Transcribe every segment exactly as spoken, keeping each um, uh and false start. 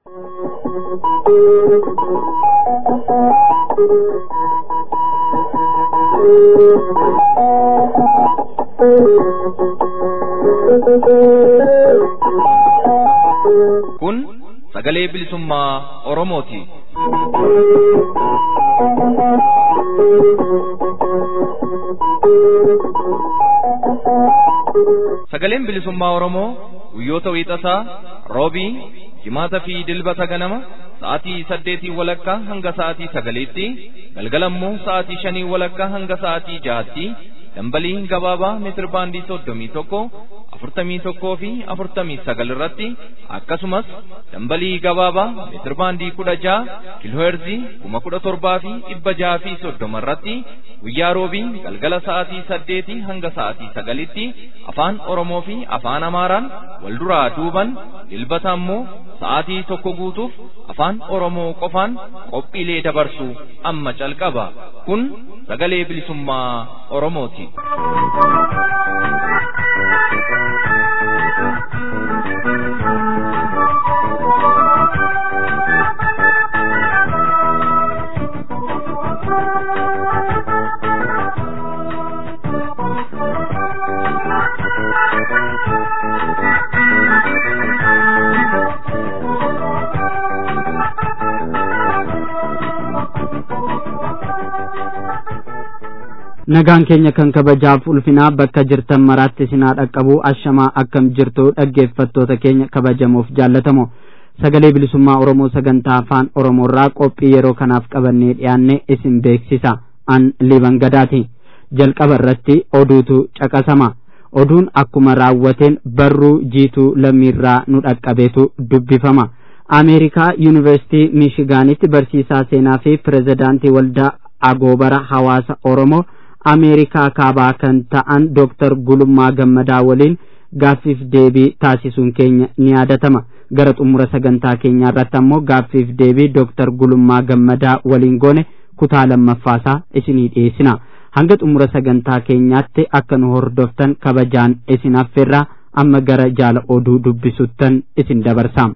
Kun sagalee bilisummaa Oromooti. Sagaleen bilisummaa Oromoo guyyoota wiixataa, roobii, jimaata fi dilbata ganama sa'aatii saddeetii walakkaa hanga sa'aatii sagaliitti, galgalammoo sa'aatii shanii walakkaa hanga sa'aatii jahaatti dambalii gabaabaa meetir baandii soddomii tokko afurtamii tokkoo fi afurtamii sagal irratti akkasumas dambalii gabaabaa meetir baandii kudha jaha kiilooherzii kuma kudha torbaa fi dhibba jaha fi soddoma irratti guyyaa roobii galgala sa'aatii saddeetii hanga sa'aatii sagalitti afaan Oromoo fi afaan Amaaraan wal duraa duuban dilbata ammoo sa'aatii tokko guutuuf afaan Oromoo qofaan qophiilee dabarsu amma calqaba. Kun sagalee bilisummaa Oromooti. Nagaan keenya kan kabajaaf ulfinaa bakka jirtan maraatti isin haa dhaqqabu. Ashamaa akkam jirtu dhaggeeffattoota keenya kabajamoof jaallatamoo. Sagalee bilisummaa Oromoo sagantaa afaan Oromoorraa qophii yeroo kanaaf qabannee dhiyaanne isin beeksisa. An Liban Gadaati. Jalqaba irratti oduutu caqasama. Oduun akkuma raawwateen barruu jiituu lammiirraa nu dhaqqabeetu dubbifama. Ameerikaa Yuunivarsiitii Miishigaanitti barsiisaa seenaa fi pirezidaantii waldaa agoobara hawaasa Oromoo Ameerikaa kaabaa kan ta'an Dooktar Gulummaa Gammadaa waliin gaaffiif deebii taasisuun keenya ni yaadatama. Gara xumura sagantaa keenyaa irratti ammoo gaaffiif deebii Dooktar Gulummaa Gammadaa waliin goone kutaa lammaffaasaa isinii dhiyeessina. Hanga xumura sagantaa keenyaatti akka nu hordoftan kabajaan isin affeerraa. Amma gara jaala oduu dubbisuttan isin dabarsa.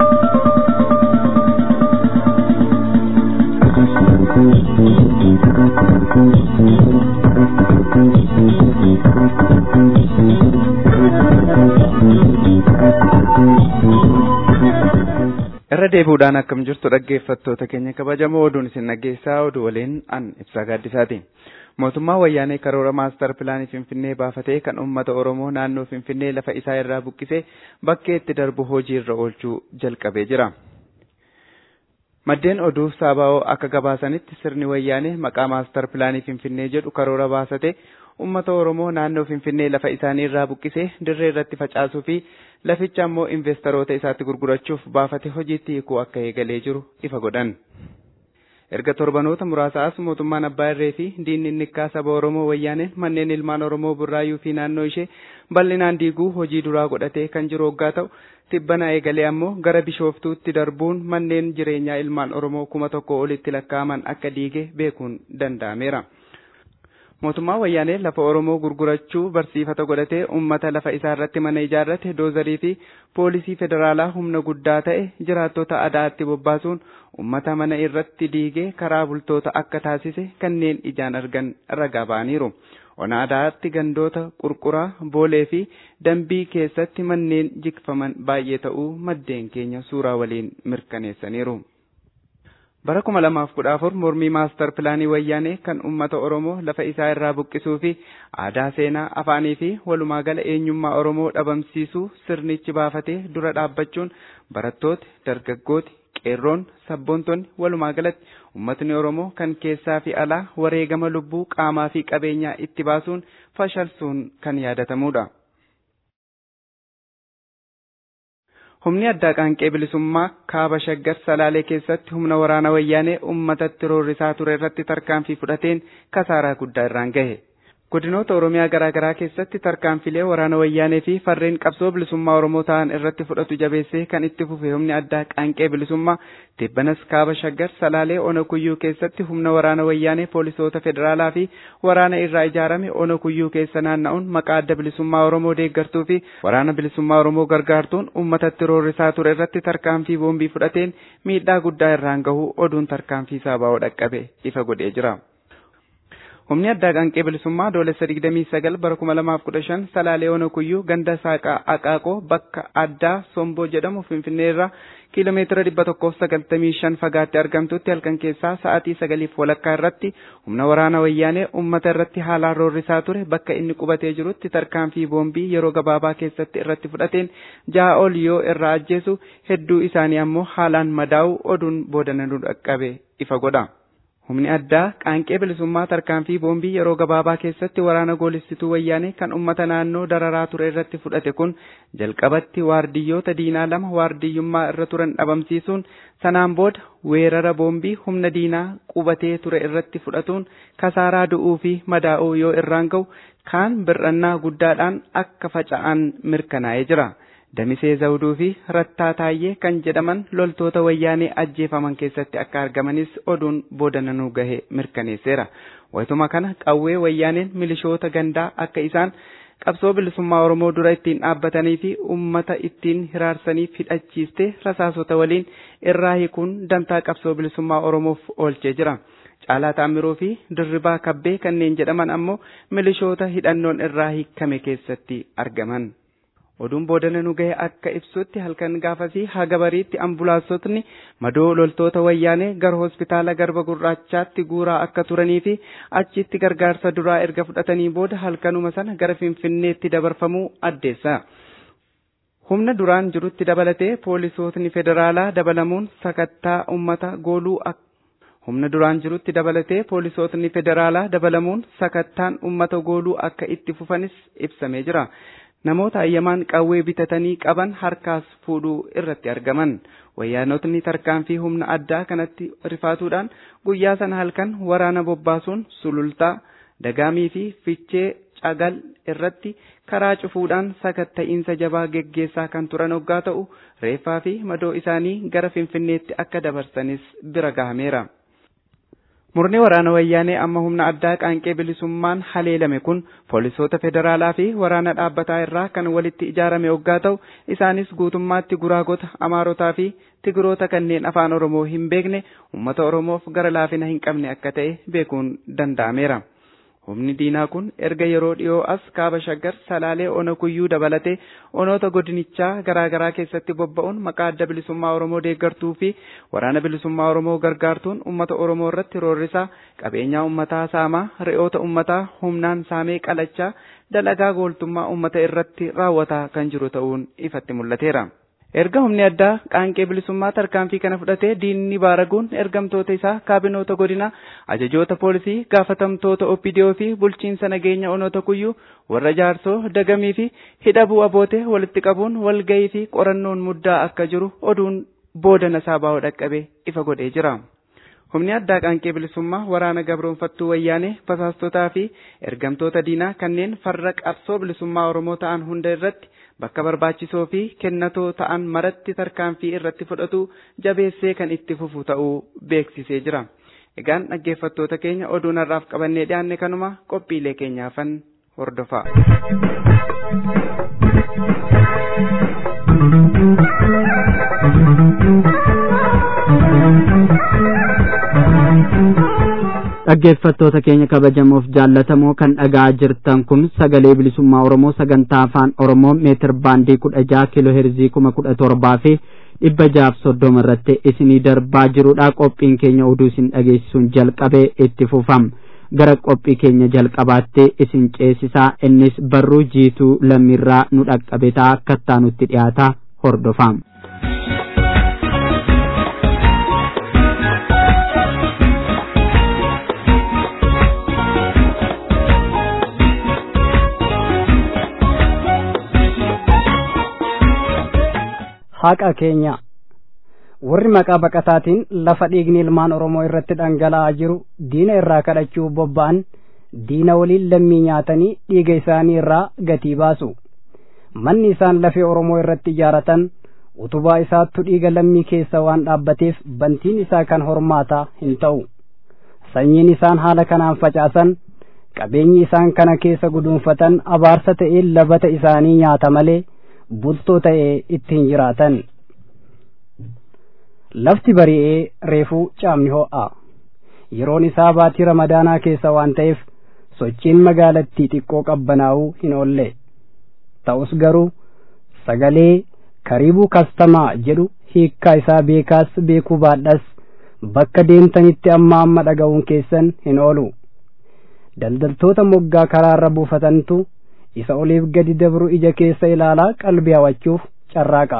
Irra deebi'uudhaan akkam jirtu dhaggeeffattoota keenya kabajamoo, oduun isin dhaggeessaa oduu waliin an Ibsaa Gaaddisaati. Mootummaa wayyaanee karoora maastar pilaanii Finfinnee baafatee kan uummata Oromoo naannoo Finfinnee lafa isaa irraa buqqisee bakkee itti darbu hojii irra oolchuu jalqabee jira. Maddeen oduu Saabaa'oo akka gabaasanitti sirni wayyaanee maqaa maastar pilaanii Finfinnee jedhu karoora baasate uummata Oromoo naannoo Finfinnee lafa isaanii irraa buqqisee dirree irratti facaasuu fi laficha ammoo investoroota isaatti gurgurachuuf baafate hojiitti hiikuu akka eegalee jiru ifa godhan. Erga torbanoota muraasaas mootummaan Abbaa Irree fi diinni nikkaa saba Oromoo wayyaaneen manneen ilmaan Oromoo Burraayuu fi naannoo ishee bal'inaan diiguu hojii duraa godhatee kan jiru hoggaa ta'u, tibbana eegalee ammoo gara Bishooftuutti darbuun manneen jireenyaa ilmaan Oromoo kuma tokko olitti lakkaa'aman akka diige beekuun danda'ameera. Mootummaa wayyaanee lafa Oromoo gurgurachuu barsiifata godhatee uummata lafa isaa irratti mana ijaarrate doozarii fi poolisii federaalaa humna guddaa ta'e jiraattota adaatti bobbaasuun uummata mana irratti diigee karaa bultoota akka taasise kanneen ijaan argan ragaa ba'aniiru. Ona adaatti gandoota Qurquraa, Boolee fi Dambii keessatti manneen jigfaman baay'ee ta'uu maddeen keenya suuraa waliin mirkaneessaniiru. Bara kuma lamaaf kudha afur mormii maastar pilaanii wayyaanee kan uummata Oromoo lafa isaa irraa buqqisuu fi aadaa seenaa afaanii fi walumaa gala eenyummaa Oromoo dhabamsiisuu sirnichi baafatee dura dhaabbachuun barattooti, dargaggooti, qeerroon, sabboontonni walumaa galatti uummatni Oromoo kan keessaa fi alaa wareegama lubbuu qaamaa fi qabeenyaa itti baasuun fashalsuun kan yaadatamudha. Humni addaa qaanqee bilisummaa kaaba Shaggar Salaalee keessatti humna waraana wayyaanee uummatatti roorrisaa ture irratti tarkaanfii fudhateen kasaaraa guddaa irraan gahe. godinoota Oromiyaa garaa garaa keessatti tarkaanfilee waraana wayyaanee fi farreen qabsoo bilisummaa Oromoo ta'an irratti fudhatu jabeessee kan itti fufe humni addaa qaanqee bilisummaa tibbanas kaaba shaggar salaalee ona kuyyuu keessatti humna waraana wayyaanee poolisoota federaalaa fi waraana irraa ijaarame ona kuyyuu keessa naanna'uun maqaa adda bilisummaa Oromoo deeggartuu fi waraana bilisummaa Oromoo gargaartuun uummatatti roorrisaa ture irratti tarkaanfii boombii fudhateen miidhaa guddaa irraan gahuu oduun tarkaanfii saaba'oo dhaqqabe ifa godhee jira. Humni addaa qaanqee bilisummaa doolessa digdamii sagal bara kuma lamaaf kudha shan salaalee ona kuyyuu ganda saaqaa aqaaqoo bakka addaa somboo jedhamu finfinnee irraa kiiloomeetira dhibba tokkoof sagaltamii shan fagaatti argamtutti halkan keessaa sa'aatii sagaliif walakkaa irratti humna waraana wayyaanee uummata irratti haalaan roorrisaa ture bakka inni qubatee jirutti tarkaanfii boombii yeroo gabaabaa keessatti irratti fudhateen ja'a ol yoo irraa ajjeesu hedduu isaanii ammoo haalaan madaa'u oduun boodana nu dhaqqabe ifa godha. Humni addaa qaanqee bilisummaa tarkaanfii boombii yeroo gabaabaa keessatti waraana goolistituu wayyaanee kan uummata naannoo dararaa ture irratti fudhate kun jalqabatti waardiyyoota diinaa lama waardiyyummaa irra turan dhabamsiisuun sanaan booda weerara boombii humna diinaa qubatee ture irratti fudhatuun kasaaraa du'uu fi madaa'uu yoo irraan ga'u kaan bir'annaa guddaadhaan akka faca'an mirkanaa'ee jira. Damisee Zawuduu fi Rattaa Taayyee kan jedhaman loltoota wayyaanee ajjeefaman keessatti akka argamanis oduun boodana nu gahe mirkaneesseera. Wayituma kana qawwee wayyaaneen milishoota gandaa akka isaan qabsoo bilisummaa Oromoo dura ittiin dhaabbatanii fi uummata ittiin hiraarsaniif hidhachiiste rasaasota waliin irraa hiikuun dantaa qabsoo bilisummaa Oromoof oolchee jira. Caalaa Taamiroo fi Dirribaa Kabbee kanneen jedhaman ammoo milishoota hidhannoon irraa hiikame keessatti argaman. Oduun boodana nu gahe akka ibsutti halkan gaafasii haga bariitti ambulaansotni madoo loltoota wayyaanee gara hospitaala Garba Gurraachaatti guuraa akka turanii fi achitti gargaarsa duraa erga fudhatanii booda halkanuma sana gara Finfinneetti dabarfamuu addeessa. Humna duraan jirutti dabalatee poolisootni federaalaa dabalamuun sakattaa uummata gooluu akka Humna duraan jirutti dabalatee poolisootni federaalaa dabalamuun sakattaan uummata gooluu akka itti fufanis ibsamee jira. Namoota ayyamaan qawwee bitatanii qaban harkaas fuudhuu irratti argaman. Wayyaanotni tarkaanfii humna addaa kanatti rifaatuudhaan guyyaa sana halkan waraana bobbaasuun sulultaa, dagaamii fi fichee cagal irratti karaa cufuudhaan sakatta'iinsa jabaa geggeessaa kan turan hoggaa ta'u reeffaa fi madoo isaanii gara Finfinneetti akka dabarsanis bira gahameera. Murni waraana wayyaanee amma humna addaa qaanqee bilisummaan haleelame kun poolisoota federaalaa fi waraana dhaabbataa irraa kan walitti ijaarame hoggaa ta'u isaanis guutummaatti guraagota amaarotaa fi tigiroota kanneen afaan Oromoo hin beekne uummata Oromoof gara laafina hin qabne akka ta'e beekuun danda'ameera. Humni diinaa kun erga yeroo dhiyoo as kaaba shaggar salaalee ona kuyyuu dabalatee onoota godinichaa garaa garaa keessatti bobba'uun maqaa adda bilisummaa Oromoo deeggartuu fi waraana bilisummaa Oromoo gargaartuun uummata Oromoo irratti roorrisaa qabeenyaa uummataa saamaa re'oota uummataa humnaan saamee qalachaa dalagaa gooltummaa uummata irratti raawwataa kan jiru ta'uun ifatti mul'ateera. Erga humni addaa qaanqee bilisummaa tarkaanfii kana fudhatee diinni baaraguun ergamtoota isaa kaabinoota godina ajajoota poolisii gaafatamtoota O P D O fi bulchiinsa nageenya onoota kuyyuu warra jaarsoo dagamii fi hidhabuu abootee walitti qabuun walgahii fi qorannoon muddaa akka jiru oduun boodana saaba'oo dhaqqabe ifa godhee jira. Humni addaa qaanqee bilisummaa waraana gabroonfattuu wayyaanee basaastotaa fi ergamtoota diinaa kanneen farra qabsoo bilisummaa Oromoo ta'an hunda irratti bakka barbaachisoo fi kennatoo ta'an maratti tarkaanfii irratti fudhatu jabeessee kan itti fufu ta'uu beeksisee jira. Egaan dhaggeeffattoota keenya oduun har'aaf qabannee dhiyaanne kanuma qophiilee keenyaafan hordofaa. Dhaggeeffattoota keenya kabajamoof jaallatamoo kan dhagaa jirtan kun sagalee bilisummaa Oromoo sagantaa afaan Oromoo meetir baandii kudha jaha kiiloo heerzii kuma kudha torbaa fi dhibba jaaf soddoma irratti isinii darbaa jirudha. Qophiin keenya oduu isin dhageessisuun jalqabee itti fufam. Gara qophii keenya jalqabaatti isin ceesisaa innis barruu jiituu lammiirraa nu dhaqqabe ta'a akka taanutti dhiyaata hordofam. Haqa keenya warri maqaa baqataatiin lafa dhiigni ilmaan Oromoo irratti dhangala'aa jiru diina irraa kadhachuu bobba'an diina waliin lammii nyaatanii dhiiga isaanii irraa gatii baasu. Manni isaan lafee Oromoo irratti ijaaratan utubaa isaattu dhiiga lammii keessa waan dhaabbateef bantiin isaa kan hormaataa hin ta'u. Sanyiin isaan haala kanaan facaasan qabeenyi isaan kana keessa guduunfatan abaarsa ta'ee labata isaanii nyaata malee bultoo ta'ee ittiin jiraatan. Lafti bari'ee reefuu caamni ho'a. Yeroon isaa baatii ramadaanaa keessa waan ta'eef sochiin magaalattii xiqqoo qabbanaa'uu hin oolle. Ta'us garuu sagalee kariibuu kastamaa jedhu hiikkaa isaa beekaas beekuu baadhas bakka deemtanitti amma amma dhaga'uun keessan hin oolu. Daldaltoota moggaa karaarra buufatantu isa oliif gadi dabru ija keessa ilaalaa qalbii hawwachuuf carraaqa.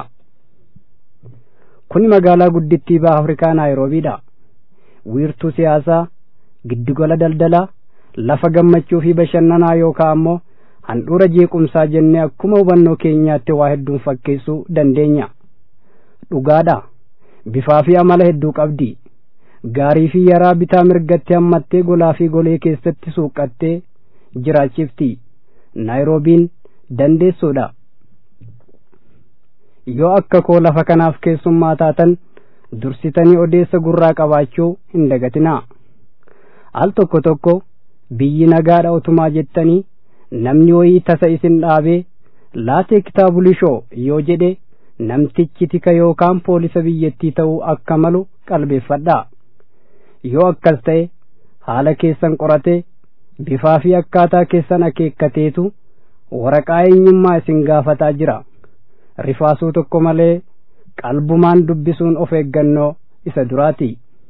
Kuni magaalaa guddittii baha Afrikaa Naayiroobiidha. Wiirtuu siyaasaa, giddugala daldalaa, lafa gammachuu fi bashannanaa yookaan ammoo handhuura jeequmsaa jennee akkuma hubannoo keenyaatti waa hedduun fakkeessuu dandeenya. Dhugaadha. Bifaa fi amala hedduu qabdi. Gaarii fi yaraa bitaa mirgatti hammattee golaa fi golee keessatti suuqattee jiraachifti. Naayiroobiin dandeessuudha. Yoo akka koo lafa kanaaf keessummaa taatan dursitanii odeessa gurraa qabaachuu hin dagatinaa. Al tokko tokko biyyi nagaadha otumaa jettanii namni wayii tasa isin dhaabee laatee kitaabulishoo yoo jedhe namtichi tika yookaan poolisa biyyattii ta'uu akka malu qalbeeffadhaa. Yoo akkas ta'e haala keessan qoratee bifaa fi akkaataa keessan akeekkateetu waraqaa eenyummaa isin gaafataa jira. Rifaasuu tokko malee qalbumaan dubbisuun of eeggannoo isa duraati.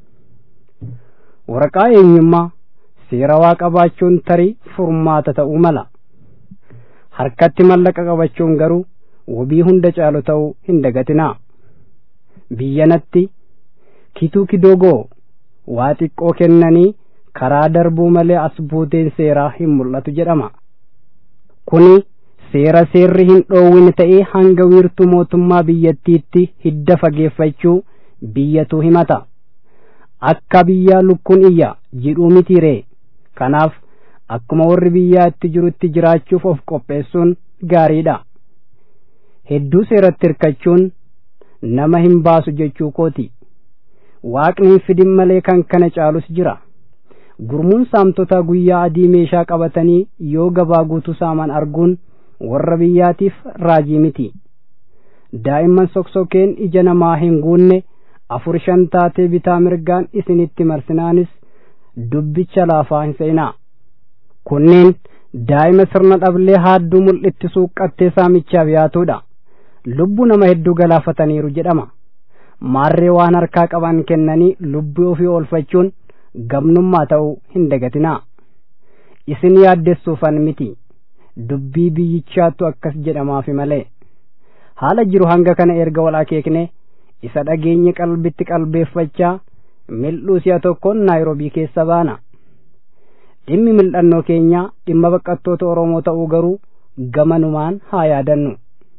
Waraqaa eenyummaa seerawaa qabaachuun tarii furmaata ta'uu mala. Harkatti mallaqa qabachuun garuu wabii hunda caalu ta'uu hin dagatinaa. Biyyanatti kituu kidoogoo waa xiqqoo kennanii karaa darbuu malee as buuteen seeraa hin mul'atu jedhama. Kuni seera seerri hin dhoowwine ta'ee hanga wiirtuu mootummaa biyyattiitti hidda fageeffachuu biyyatu himata. Akka biyyaa lukkuun iyya jedhuu mitiiree. Kanaaf akkuma warri biyyaa itti jirutti jiraachuuf of qopheessuun gaariidha. Hedduu seeratti hirkachuun nama hin baasu jechuu kooti. Waaqni hin fidin malee kan kana caalus jira. Gurmuun saamtotaa guyyaa adii meeshaa qabatanii yoo gabaa guutuu saaman arguun warra biyyaatiif raajii miti. Daa'imman soksokeen ija namaa hin guunne afur shan taatee bitaa mirgaan isinitti marsinaanis dubbicha laafaa hin seenaa. Kunneen daa'ima sirna dhablee haadduu mul'itti suuqqattee saamichaaf yaatudha. Lubbuu nama hedduu galaafataniiru jedhama. Maarree waan harkaa qaban kennanii lubbuu ofii oolfachuun gamnummaa ta'uu hin dagatinaa. Isin yaaddessuufan miti. Dubbii biyyichaattu akkas jedhamaafi malee. Haala jiru hanga kana erga wal akeekne isa dhageenye qalbitti qalbeeffachaa mil'uu si'a tokkoon Naayiroobii keessa baana. Dhimmi mil'annoo keenyaa dhimma baqattoota Oromoo ta'uu garuu gamanumaan haa yaadannu.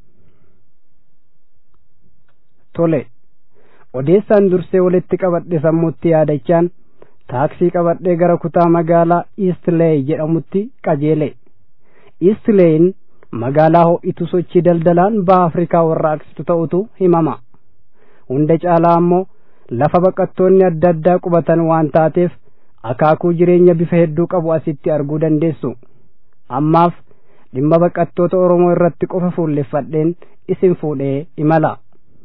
Tole. Odeessaan dursee walitti qabadhe sammuutti yaadachaan taaksii qabadhee gara kutaa magaalaa Eastleigh jedhamutti qajeele. Eastleighin magaalaa ho'itu sochii daldalaan baha Afrikaa warraaqsitu ta'utu himama. Hunda caalaa ammoo lafa baqattoonni adda addaa qubatan waan taateef akaakuu jireenya bifa hedduu qabu asitti arguu dandeessu. Ammaaf dhimma baqattoota Oromoo irratti qofa fuulleffadheen isin fuudhee imala.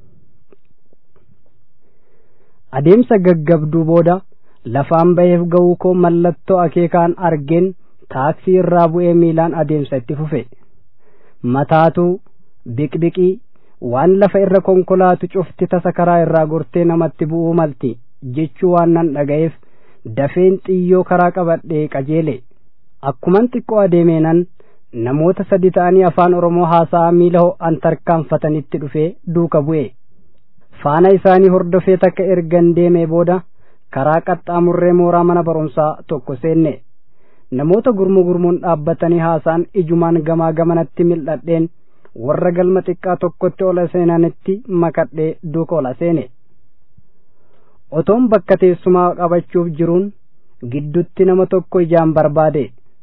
Adeemsa gaggabduu booda lafaan baheef ga'uu koo mallattoo akeekaan argeen taaksii irraa bu'ee miilaan adeemsa itti fufe. Mataatuu biqbiqii waan lafa irra konkolaatu cufti tasa karaa irraa gortee namatti bu'uu malti jechuu waan nan dhaga'eef dafeen xiyyoo karaa qabadhee qajeele. Akkuman xiqqoo adeemeenan namoota sadi ta'anii afaan Oromoo haasa'aa miila ho'an tarkaanfatanitti dhufee duuka bu'e. Faana isaanii hordofee takka ergan deemee booda karaa qaxxaamurree mooraa mana barumsaa tokko seenne. Namoota gurmuu gurmuun dhaabbatanii haasa'an ijumaan gamaa gamanatti mil'adheen warra galma xiqqaa tokkotti ola seenanitti makadhee duuka ola seene. Otoon bakka teessumaa qabachuuf jiruun giddutti nama tokko ijaan barbaade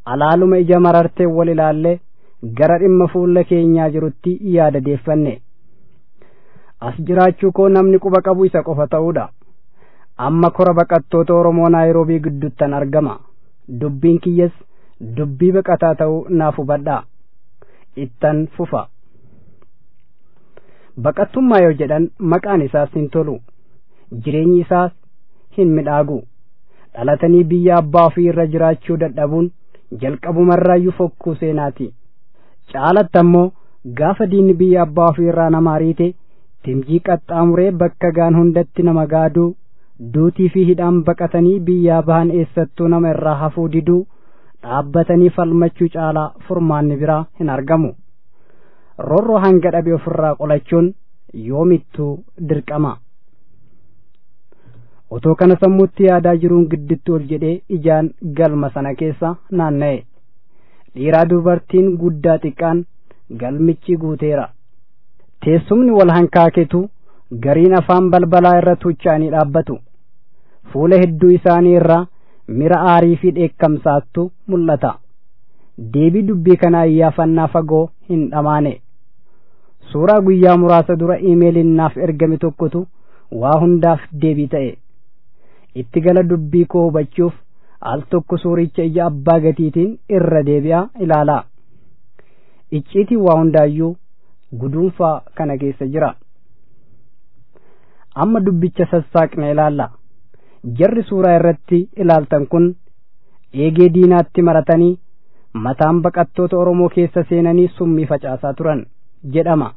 alaaluma ija marartee wal ilaalle gara dhimma fuula keenyaa jirutti yaada deeffanne. As jiraachuu koo namni quba qabu isa qofa ta'uudha. Amma kora baqattoota Oromoo Naayiroobii gidduttan argama. Dubbiin kiyyas dubbii baqataa ta'uu naaf hubadhaa. Ittan fufa. Baqattummaa yoo jedhan maqaan isaas hin tolu. Jireenyi isaas hin midhaagu. Dhalatanii biyya abbaa ofii irra jiraachuu dadhabuun jalqabumarraayyuu fokkuu seenaati. Caalatti ammoo gaafa diinni biyya abbaa ofii irraa nama ariite timjii qaxxaamuree bakka gaan hundatti nama gaaduu duutii fi hidhaan baqatanii biyyaa bahan eessattuu nama irraa hafuu diduu dhaabbatanii falmachuu caalaa furmaanni biraa hin argamu. Roorroo hanga dhabe ofirraa qolachuun yoomittuu dirqama. Otoo kana sammuutti yaadaa jiruun gidditti ol jedhee ijaan galma sana keessa naanna'e. Dhiiraa dubartiin guddaa xiqqaan galmichi guuteera. Teessumni wal hankaaketu gariin afaan balbalaa irra tuucha'anii dhaabbatu. Fuula hedduu isaanii irraa mira aarii fi dheekkamsaattu mul'ata. Deebii dubbii kanaa iyyaafannaa fagoo hin dhamaane. Suuraa guyyaa muraasa dura iimeeliin naaf ergame tokkotu waa hundaaf deebii ta'e. Itti gala dubbii koo hubachuuf al tokko suuricha ija abbaa gatiitiin irra deebi'aa ilaalaa. Icciitiin waa hundaayyuu guduunfaa kana keessa jira. Amma dubbicha sassaaqna ilaalla. Jarri suuraa irratti ilaaltan kun eegee diinaatti maratanii mataan baqattoota Oromoo keessa seenanii summii facaasaa turan jedhama.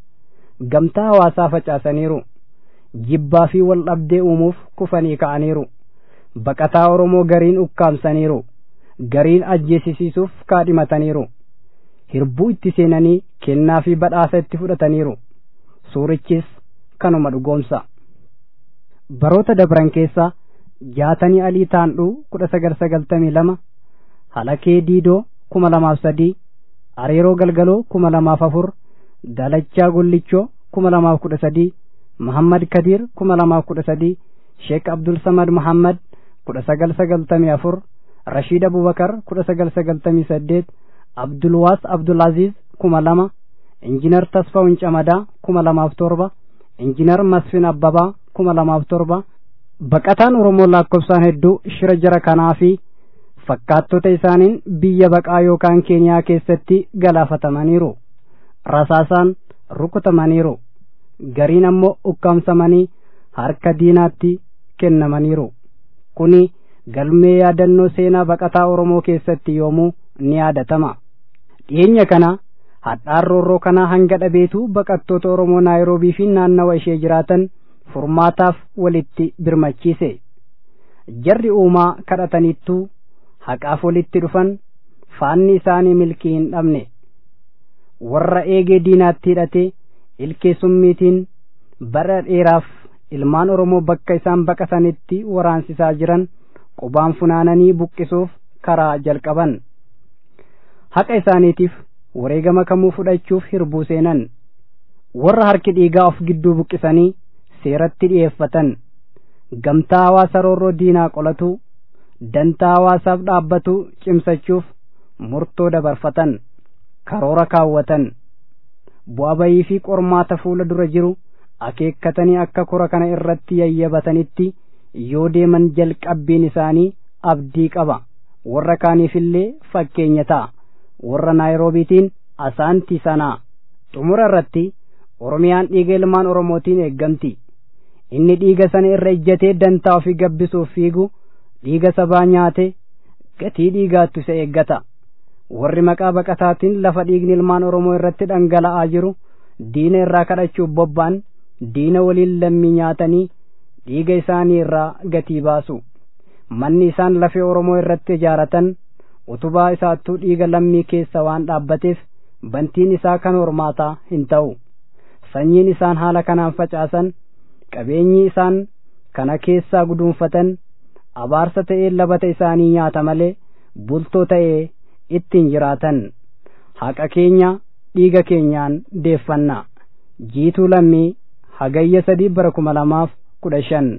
Gamtaa hawaasaa facaasaniiru. Jibbaa fi wal dhabdee uumuuf kufanii ka'aniiru. Baqataa Oromoo gariin ukkaamsaniiru. Gariin ajjeesisiisuuf kaadhimataniiru. Hirbuu itti seenanii kennaa fi badhaasa itti fudhataniiru. Suurichis kanuma dhugoomsa. Baroota dabran keessa jaatanii alii taandhuu kudha sagal sagaltamii lama, halakee diidoo kuma lamaaf sadii, areeroo galgaloo kuma lamaaf afur, dalachaa gollichoo kuma lamaaf kudha sadii, Muhammad Kadir kuma lamaaf kudha sadii, Sheek Abdul Samad Muhammad kudha sagal sagaltamii afur, Rashiid Abubakar kudha sagal sagaltamii saddeet, Abdulwaas Abdulaziz kuma lama, Injinar Tasfaa'un Camadaa kuma lamaaf torba, Injinar Masfin Abbabaa kuma lamaaf torba. Baqataan Oromoo lakkoofsaan hedduu shira jara kanaa fi fakkaattota isaaniin biyya baqaa yookaan Keeniyaa keessatti galaafatamaniiru. Rasaasaan rukutamaniiru. Gariin ammoo ukkaamsamanii harka diinaatti kennamaniiru. Kuni galmee yaadannoo seenaa baqataa Oromoo keessatti yoomuu ni yaadatama. Dhiyeenya kana hadhaan roorroo kanaa hanga dhabeetu baqattoota Oromoo Naayiroobii fi naannawa ishee jiraatan furmaataaf walitti birmachiise. Jarri uumaa kadhataniittuu haqaaf walitti dhufan faanni isaanii milkii hin dhabne. Warra eegee diinaatti hidhate ilkee summiitiin bara dheeraaf ilmaan Oromoo bakka isaan baqatanitti waraansisaa jiran qubaan funaananii buqqisuuf karaa jalqaban. Haqa isaaniitiif wareegama kamuu fudhachuuf hirbuu seenan. Warra harki dhiigaa of gidduu buqqisanii seeratti dhi'eeffatan. Gamtaa hawaasa roorroo diinaa qolatu dantaa hawaasaaf dhaabbatu cimsachuuf murtoo dabarfatan. Karoora kaawwatan. Bu'aa bayii fi qormaata fuula dura jiru akeekkatanii akka kora kana irratti yayyabatanitti yoo deeman jalqabbiin isaanii abdii qaba. Warra kaaniifillee fakkeenya ta'a. Warra Naayiroobiitiin asaanti sanaa. Xumura irratti Oromiyaan dhiiga ilmaan Oromootiin eeggamti. Inni dhiiga sana irra ejjatee dantaa ofii gabbisuuf fiigu dhiiga sabaa nyaate gatii dhiigaattu isa eeggata. Warri maqaa baqataatiin lafa dhiigni ilmaan Oromoo irratti dhangala'aa jiru diina irraa kadhachuuf bobba'an diina waliin lammii nyaatanii dhiiga isaanii irraa gatii baasu. Manni isaan lafee Oromoo irratti ijaaratan utubaa isaattuu dhiiga lammii keessa waan dhaabbateef bantiin isaa kan hormaataa hin ta'u. Sanyiin isaan haala kanaan facaasan qabeenyi isaan kana keessaa guduunfatan abaarsa ta'ee labata isaanii nyaata malee bultoo ta'ee ittiin jiraatan. Haqa keenya dhiiga keenyaan deeffanna. Jiituu Lammii Hagayya sadii bara kuma lamaaf kudha shan.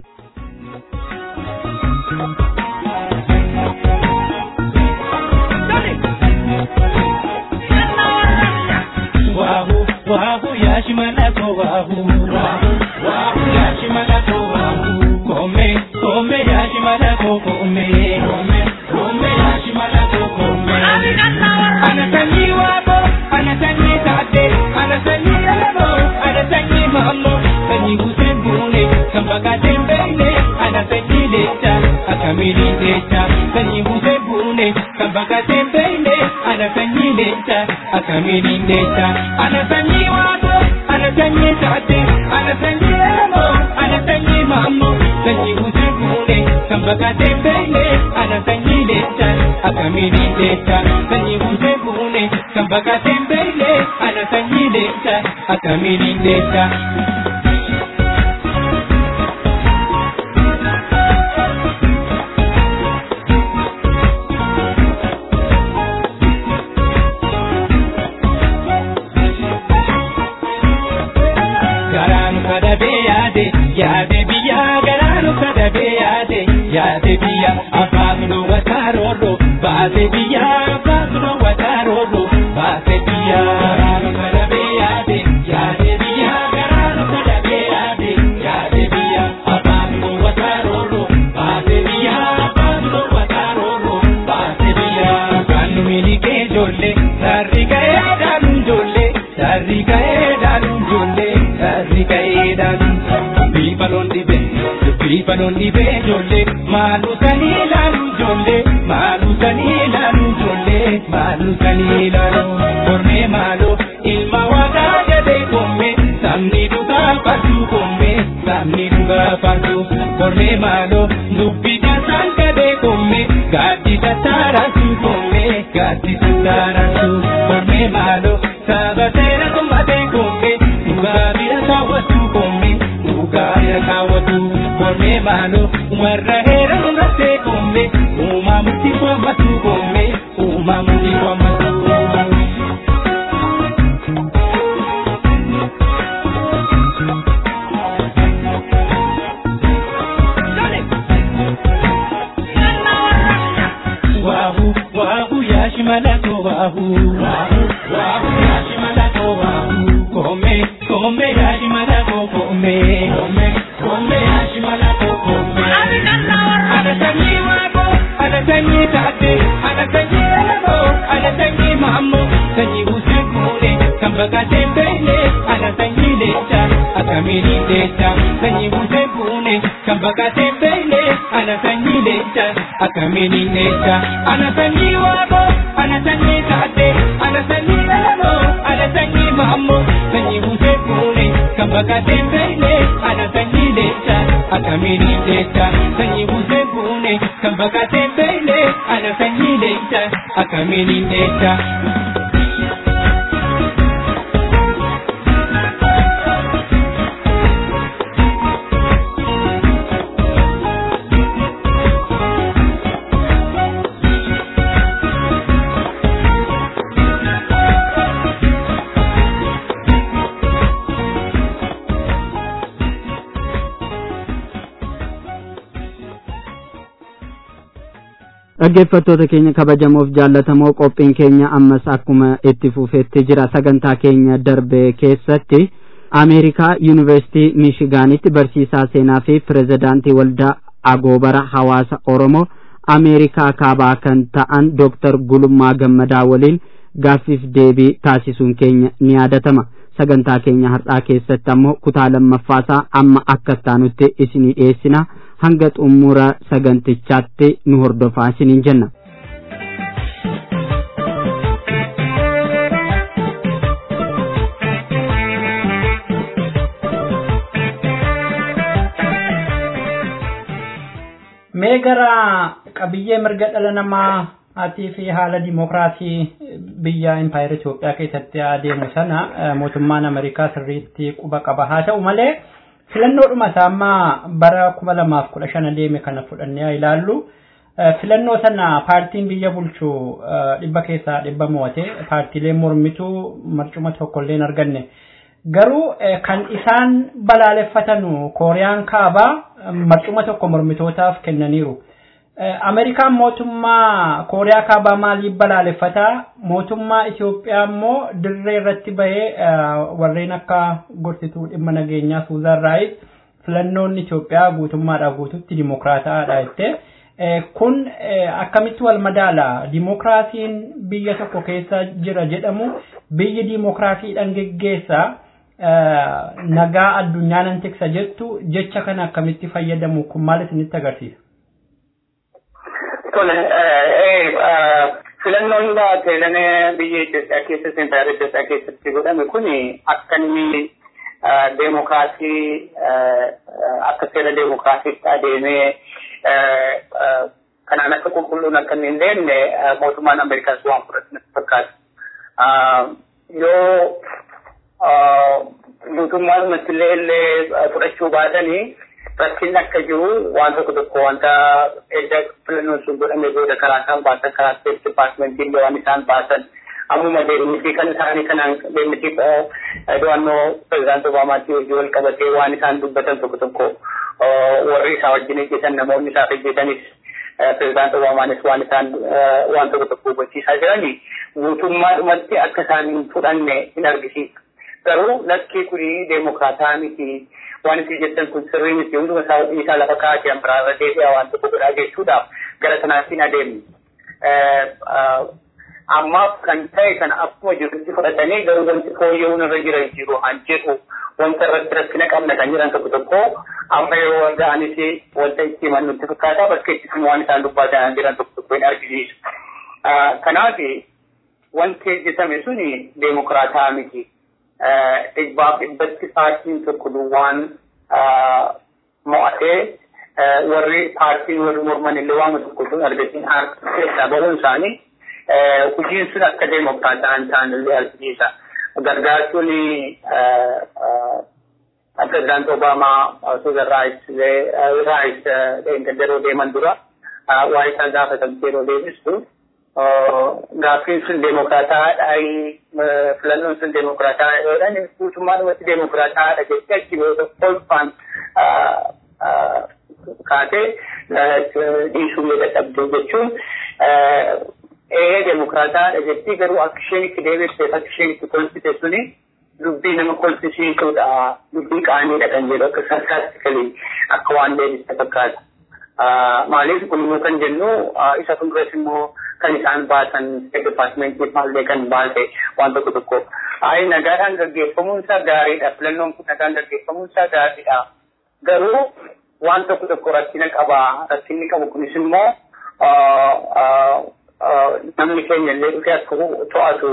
shimala ko wahu wahu wahu ya shimala ko wahu kome kome ya shimala ko kome kome kome ya shimala ko kome anatanyi wabo anatanyi tate anatanyi labo anatanyi mammo tanyi usebune kambaka tembele anatanyi leta akamili leta tanyi usebune kambaka tembele anatanyi leta akamili leta anatanyi wabo anatanyi tate anatanyi labo anatanyi mammo tanyi usebune kambaka tembele anatanyi leta akamili leta tanyi usebune kambaka tembele anatanyi leta akamili leta yaade biya garanu kada be yaade yaade biya afanu wataroro baade biya afanu wataroro baade biya garanu kada be yaade yaade biya garanu kada be yaade yaade biya afanu wataroro baade biya afanu wataroro baade biya kanu milike jolle sarri gaye danu jolle sarri gaye danu jolle sarri gaye danu Bipanon di be, bipanon di be jolle, malu sani lalu jolle, malu sani lalu jolle, malu sani lalu. Korme malu ilma wada jade komme, samni duga patu komme, samni duga patu. Korme malu dubbi jasan kade komme, gadi tatara su komme, gadi tatara su. Korme malu sabatera kumate komme, duga bira kawatu komme. Gaya kawatu korme mano warra hera ngate kombe uma muti kwa matu kombe uma muti kwa matu wahu wahu yashimala ko wahu wahu wahu yashimala ko wahu kome kome yashimala ko kome kome kome yashimala ko kome anatanyi wabo anatanyi tate anatanyi labo anatanyi mammo tanyi usekune kambaka tembele anatanyi leta akamili leta tanyi usekune kambaka tembele anatanyi leta akamili leta anatanyi wabo anatanyi tate anatanyi labo anatanyi mammo tanyi usekune kambaka tembele anatanyi leta akamili leta tanyi usekune kambaka tembele anatanyi leta akamili leta dhaggeeffattoota keenya kabajamoof jaallatamoo qophiin keenya ammas akkuma itti fufeetti jira sagantaa keenya darbe keessatti Ameerikaa Yuunivarsiitii Miishigaanitti barsiisaa seenaa fi pirezidaantii waldaa agoobara hawaasa Oromoo Ameerikaa kaabaa kan ta'an Dooktar Gulummaa Gammadaa waliin gaaffiif deebii taasisuun keenya ni yaadatama. Sagantaa keenya har'aa keessatti ammoo kutaa lammaffaasaa amma akka taanutti isinii dhiyeessina. Hanga xumura sagantichaatti nu hordofaa isiniin jenna. Mee gara qabiyyee mirga dhala namaa atii fi haala dimookiraasii biyya impaayera Itoophiyaa keessatti adeemu sana mootummaan Ameerikaa sirriitti quba qaba. Haa ta'u malee filannoodhuma isaa amma bara kuma lamaaf kudha shan adeeme kana fudhannee ilaallu filannoo sana paartiin biyya bulchu dhibba keessaa dhibba mo'ate paartiileen mormituu marcuma tokkollee hin arganne. Garuu kan isaan balaaleffatanu Kooriyaan kaabaa marcuma tokko mormitootaaf kennaniiru. Amerikaan mootummaa Kooriyaa Kaabaa maaliif balaaleffataa? Mootummaa Itoophiyaa immoo dirree irratti bahee warreen akka gorsituu dhimma nageenyaa Suuzan Raayis filannoon Itoophiyaa guutummaadhaa guututti dimokiraataadha jettee. Kun akkamitti wal madaala? Dimokiraasiin biyya tokko keessa jira jedhamu biyyi dimokiraasiidhaan geggeessa nagaa addunyaa nan tiksa jettu jecha kana akkamitti fayyadamu kun maal isinitti agarsiisa? Filannoon teelanee biyya Itoophiyaa keessa seentaarii Itoophiyaa keessatti godhame kun akka inni deemokiraasii akka seera deemokiraasiitti adeemee kanaan akka qulqulluun akka inni hin deemne mootummaan Ameerikaas waan fudhatanitti fakkaata. Yoo mootummaan illee fudhachuu baatanii rakkinni akka jiru waan tokko tokko wanta edda filannoon sun godhame booda karaa isaan baasan karaa State Departmentiin waan isaan baasan ammuma deemnitii kan isaanii kanaan deemnitii do'annoo pirezidaantii Obaamaatii hojii wal qabatee waan isaan dubbatan tokko tokko warri isaa wajjin hojjetan namoonni isaaf hojjetanis pirezidaantii Obaamaanis waan isaan waan tokko tokko hubachiisaa jiranii guutummaadhumatti akka isaan hin fudhanne hin argisiisa. Garuu lakkii kuni deemokiraataa miti. Waan itti jettan kun sirrii miti hunduma isaa lafa kaa'atee biraarra deebi'aa waan tokko godhaa jechuudhaaf gara sanaatti hin adeemne. Ammaaf kan ta'e kana akkuma jirutti fudhatanii garuu wanti fooyya'uun irra jiran jiru han jedhu wanta irratti rakkina qabna kan jiran tokko tokko amma yeroo ga'anis wanta itti himan nutti fakkaata bakka itti waan isaan dubbatan jiran tokko tokko hin argisiisu. Kanaaf wanti hojjetame suni deemokiraataa miti. Dhibbaaf dhibbatti paartiin tokko duwwaan mo'atee warri paartiin warri morman illee waan tokko sun argatiin keessaa bahuun isaanii hojiin sun akka deemokiraataa hin taane illee argisiisa. Gargaartuun pirezidaantii Obaamaa Suuzan Raayis yeroo deeman dura waa'ee isaan gaafatamte yeroo deebistu gaaffiin sun deemokiraataadha filannoon sun deemokiraataadha jedhan guutummaadhumatti deemokiraataadha jettee achi kolfaan kaatee dhiisuu yoo dadhabde jechuun ee deemokiraataadha jettee garuu akka isheen itti deebifteef akka isheen itti kolfite suni dubbii nama kolfisiisuudha dubbii qaaniidha kan jedhu akka sarkaastikalii akka waan deebiste fakkaata. Maaliif kun immoo kan jennu isa fuulduras immoo kan isaan baasan State Departmentii maallee kan baase waan tokko tokko. Ayi nagaadhaan gaggeeffamuun isaa gaariidha. Filannoon kun nagaan gaggeeffamuun isaa gaariidha. Garuu waan tokko tokko rakkina qaba. Rakkinni qabu kunis immoo namni keenya illee dhufee akka to'atu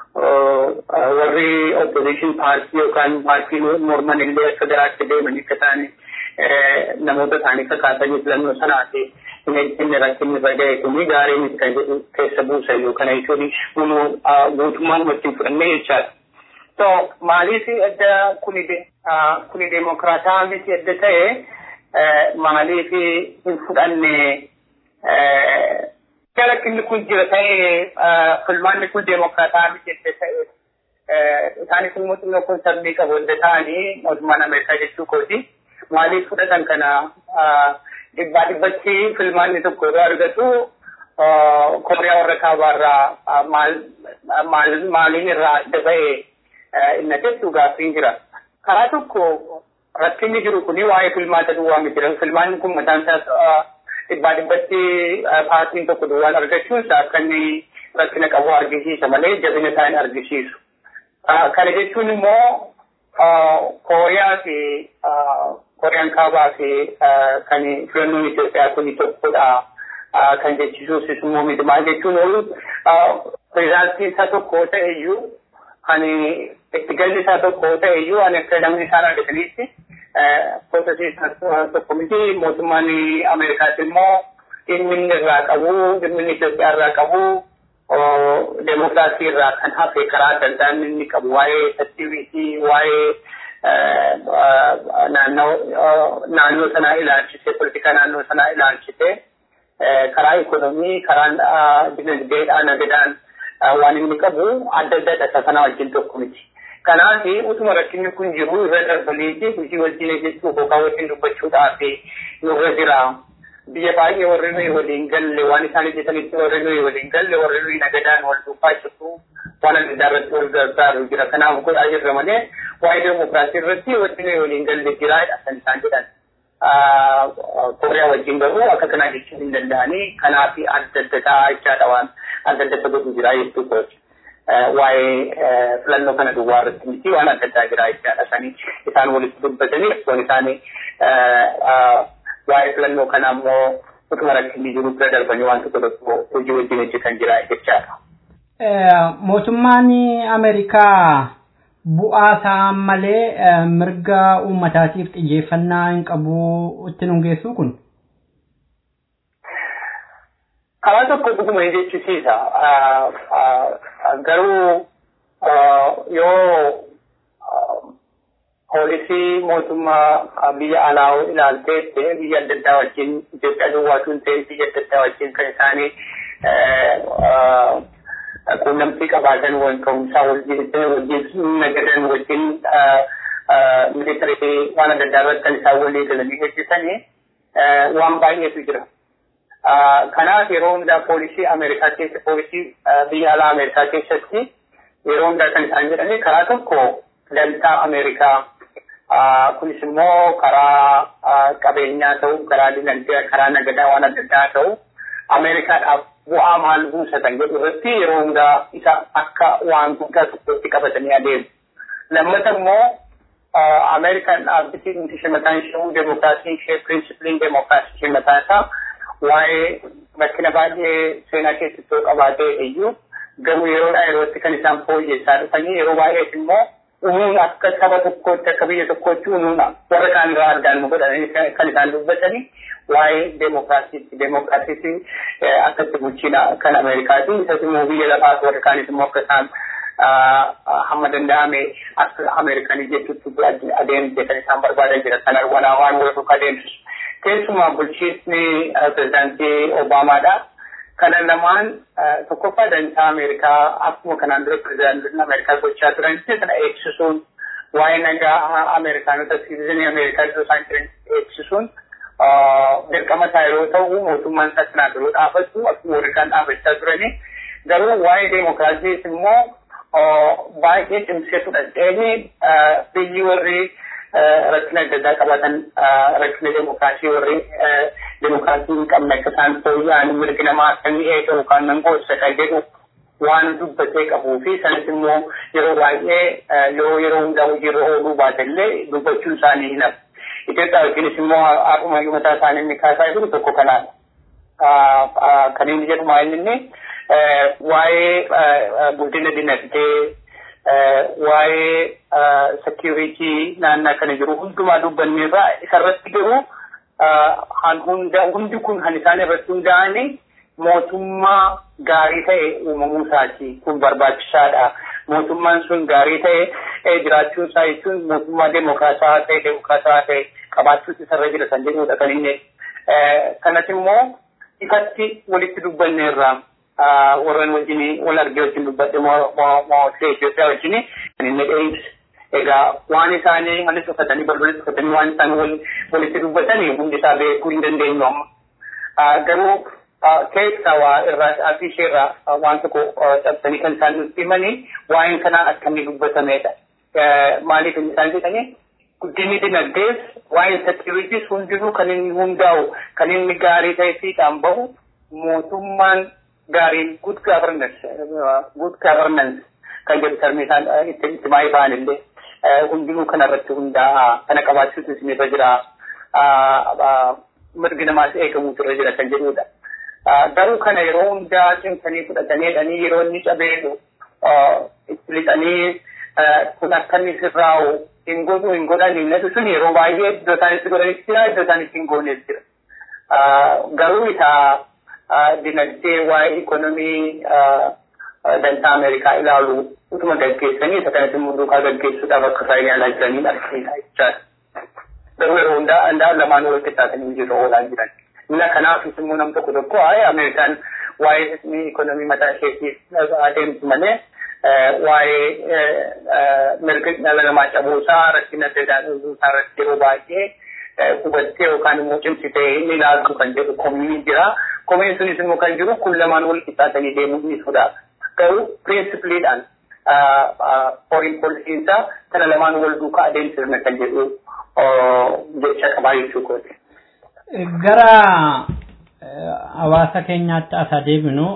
warri opposition party yookaan paartii morman illee akka garaatti deeman akka ta'ani namoota isaanii fakkaatanii filannoo sanaati. Inni rakkinni fayyaa kuni gaarii miti kan jedhu keessa buusa yookaan jechuun guutummaan wajjin fudhannee jechaadha. So maaliif adda kuni kuni deemokiraataa miti adda ta'e maaliif hin fudhanne rakkinni kun jira ta'e filmaanni kun deemokiraataa miti adda ta'e isaanis immoo xinnoo kun sabbii qabu adda ta'anii mootummaan Ameerikaa jechuu kooti maaliif fudhatan kana Dhibba dhibbatti filmaanni tokko yeroo argatu Kooriyaa warra Kaabaarraa maaliin irraa adda ba'ee inni jettu gaaffiin jira. Karaa tokko rakkinni jiru kuni waa'ee filmaata duwwaa miti. Filmaanni kun mataan isaa dhibba dhibbatti paartiin tokko duwwaan argachuun isaa akka inni rakkina qabu argisiisa malee jabina isaa hin argisiisu. Kana jechuun immoo Kooriyaa fi Kooriyaan Kaabaa fi kan filannoon Itoophiyaa kun tokkodha kan jechuunis immoo miti maal jechuun oolu pirezidaantii isaa tokko ta'eyyuu kan itti galli isaa tokko ta'eyyuu ani akka namni isaan argataniitti poosasii tokko miti mootummaan Ameerikaas immoo dhimmi inni irraa qabu dhimmi Itoophiyaa irraa qabu deemokiraasii irraa kan hafe karaa adda addaan inni qabu waa'ee tartiibii waa'ee naannoo sanaa ilaalchise politika naannoo sanaa ilaalchise karaa ikonomii karaa dinagdeedhaan nagadaan waan inni qabu adda adda sana wajjin tokko miti. Kanaaf utuma rakkinni kun jiru irra darbanii hojii wajjin jechuu yookaan wajjin dubbachuudhaaf nurra jira. biyya baay'ee warri nuyi waliin galle waan isaan hojjetanitti warri nuyi waliin galle warri nuyi nagadaan wal duukaa jirtu waan adda irratti wal gargaaru jira. Kanaaf godhaa jirra malee waa'ee deemokiraasii irratti wanti nuyi waliin galle jira kan isaan jedhan. Kooriyaa wajjin garuu akka kanaa jechuun hin danda'anii kanaaf adda adda ta'aa jechaadha waan adda adda godhu jira jechuudha. Waa'ee filannoo kana duwwaa irratti miti waan adda addaa jira jechaadha. Sanii isaan walitti dubbatanii osoo isaanii waa'ee filannoo kana ammoo utuma rakkinni jiru bira darbanii waan tokko tokko hojii wajjin hojjetan jira jechaadha. Mootummaan Ameerikaa bu'aa isaa malee mirga uummataatiif xiyyeeffannaa hin qabu itti nungeessu kun? Karaa tokko dhuguma hin jechisiisa. Garuu yoo poolisii mootummaa biyya alaa ilaalteette biyya adda addaa wajjin Itoophiyaa duwwaatu hin ta'in biyya adda addaa wajjin kan isaanii quunnamtii qabaatan waan ka'umsaa wajjin nagadan wajjin militarii waan adda addaa irratti kan isaan walii galanii hojjetanii waan baay'eetu jira. Kanaaf yeroo hundaa poolisii Ameerikaa keessa poolisii biyya alaa Ameerikaa keessatti yeroo hundaa kan isaan jedhanii karaa tokko dantaa Ameerikaa kunis immoo karaa qabeenyaa ta'u karaa dinagdee karaa nagadaa waan adda addaa ta'u Ameerikaadhaaf bu'aa maal buusa kan jedhu irratti yeroo hundaa isa akka waan guddaa tokkotti qabatanii adeemu. Lammata immoo Ameerikaan dhaabbitiin ishee mataan ishee deemokiraasii ishee pirinsipiliin deemokiraasii ishee mataa isaa waa'ee rakkina baay'ee seenaa keessatti qabaatee iyyuu garuu yeroodhaa yerootti kan isaan fooyyessaa dhufanii yeroo baay'ees immoo umuun akka saba tokkootti akka biyya tokkootti umuun warra kaan irraa addaan nu godhanii kan isaan dubbatanii waa'ee deemokiraasiitti deemokiraasiitti akkatti bulchiina kan Ameerikaati isas immoo biyya lafaas warra kaanis immoo akka isaan hamma danda'ame akka Ameerikaanii jechuutti adeemte kan isaan barbaadan jira kan arwanaa waan godhuuf adeemsisu. Keessumaa bulchiinsi pirezidaantii Obaamaadha. Kana lamaan tokkoffaa dantaa Ameerikaa akkuma kanaan dura pirezidaantiin Ameerikaa gochaa turan sana eegsisuun waa'ee nagaa Ameerikaanota siitizinii Ameerikaa iddoo isaan jiran eegsisuun dirqama isaa yeroo ta'u mootummaan isaa kanaan dura dhaabatu akkuma warri kaan dhaabachaa turani. Garuu waa'ee deemokiraasiis immoo baay'ee cimsee fudhatee biyyi warri rakkina adda addaa qabatan rakkina deemokiraasii warri deemokiraasii hin qabne akka isaan fooyya'an mirgi namaa akkamii eegamu kan nan goosa kan jedhu waan dubbatee qabuu fi sanis immoo yeroo baay'ee yoo yeroo hundaa hojiirra ooluu baatellee dubbachuun isaanii hin hafu. Itoophiyaa wajjinis immoo akkuma mataa isaanii inni kaasaa jiru tokko kanaadha. Kan inni jedhu maal inni waa'ee guddina dinagdee waa'ee security naannaa kana jiru hundumaa dubbanneerraa isarratti garuu hundi kun kan isaan irratti hundaa'anii mootummaa gaarii ta'e uumamuu isaati kun barbaachisaadha. Mootummaan sun gaarii ta'e jiraachuun isaa jechuun mootummaa deemokiraataa ta'e deemokiraataa ta'e qabaachuutu isarra jira kan jedhudha kan inni. Kanas immoo ifatti walitti dubbanneerraa warreen wajjin wal argee wajjin dubbadhe mootii Itoophiyaa wajjin inni dheeyibse. Egaa waan isaanii malis uffatanii balbalatti uffatanii waan isaan walitti dubbatanii hundi isaa beekuu hin dandeenyu amma. Garuu keessa waa irraa asii isheerraa waan tokko cabsanii kan isaan nutti himanii waa'een kanaa akkamii dubbatamedha. Maaliif inni isaan jedhanii guddinni dinagdees waa'een securities hundinuu kan inni hundaa'u kan inni gaarii ta'e fiixaan bahu mootummaan gaariin good governance good governance kan jedhu tarmii isaan itti maayii ba'an illee hundinuu kanarratti hundaa'a kana qabaachuutu isinirra jira mirgi namaas eegamuutu irra jira kan jedhudha. Garuu kana yeroo hundaa cimsanii fudhatanii yeroo inni cabeedu itti lixanii kun akka inni sirraa'u hin godhu hin godhan hin natu sun yeroo baay'ee iddoo isaanitti godhanis jira iddoo isaanitti hin goones jira. Garuu isaa dinagdee waa'ee ikonomii dantaa Ameerikaa ilaalu utuma gaggeessanii isa kanatti immoo duukaa gaggeessuudhaaf akka isaan yaalaa jiranii argina jechaadha. Garuu yeroo hundaa lamaan wal qixxaatanii hojii oolan jiran. Mina kanaafis immoo nam tokko tokko Ameerikaan waa'ee ikonomii mataa isheetiif adeemtu malee waa'ee mirga dhala namaa cabuusaa rakkina adda addaa irratti yeroo baay'ee hubattee yookaan immoo cimsitee inni ilaaltu kan jedhu komiin jira. Komiin sunis immoo kan jiru kun lamaan wal qixxaatanii deemuu dhiisuudha. Garuu pirinsipiliidhaan foreign policy isaa kana lamaan wal duukaa adeemsifna kan jedhu jecha qabaa jechuudha. Gara hawaasa keenyaatti as deebinu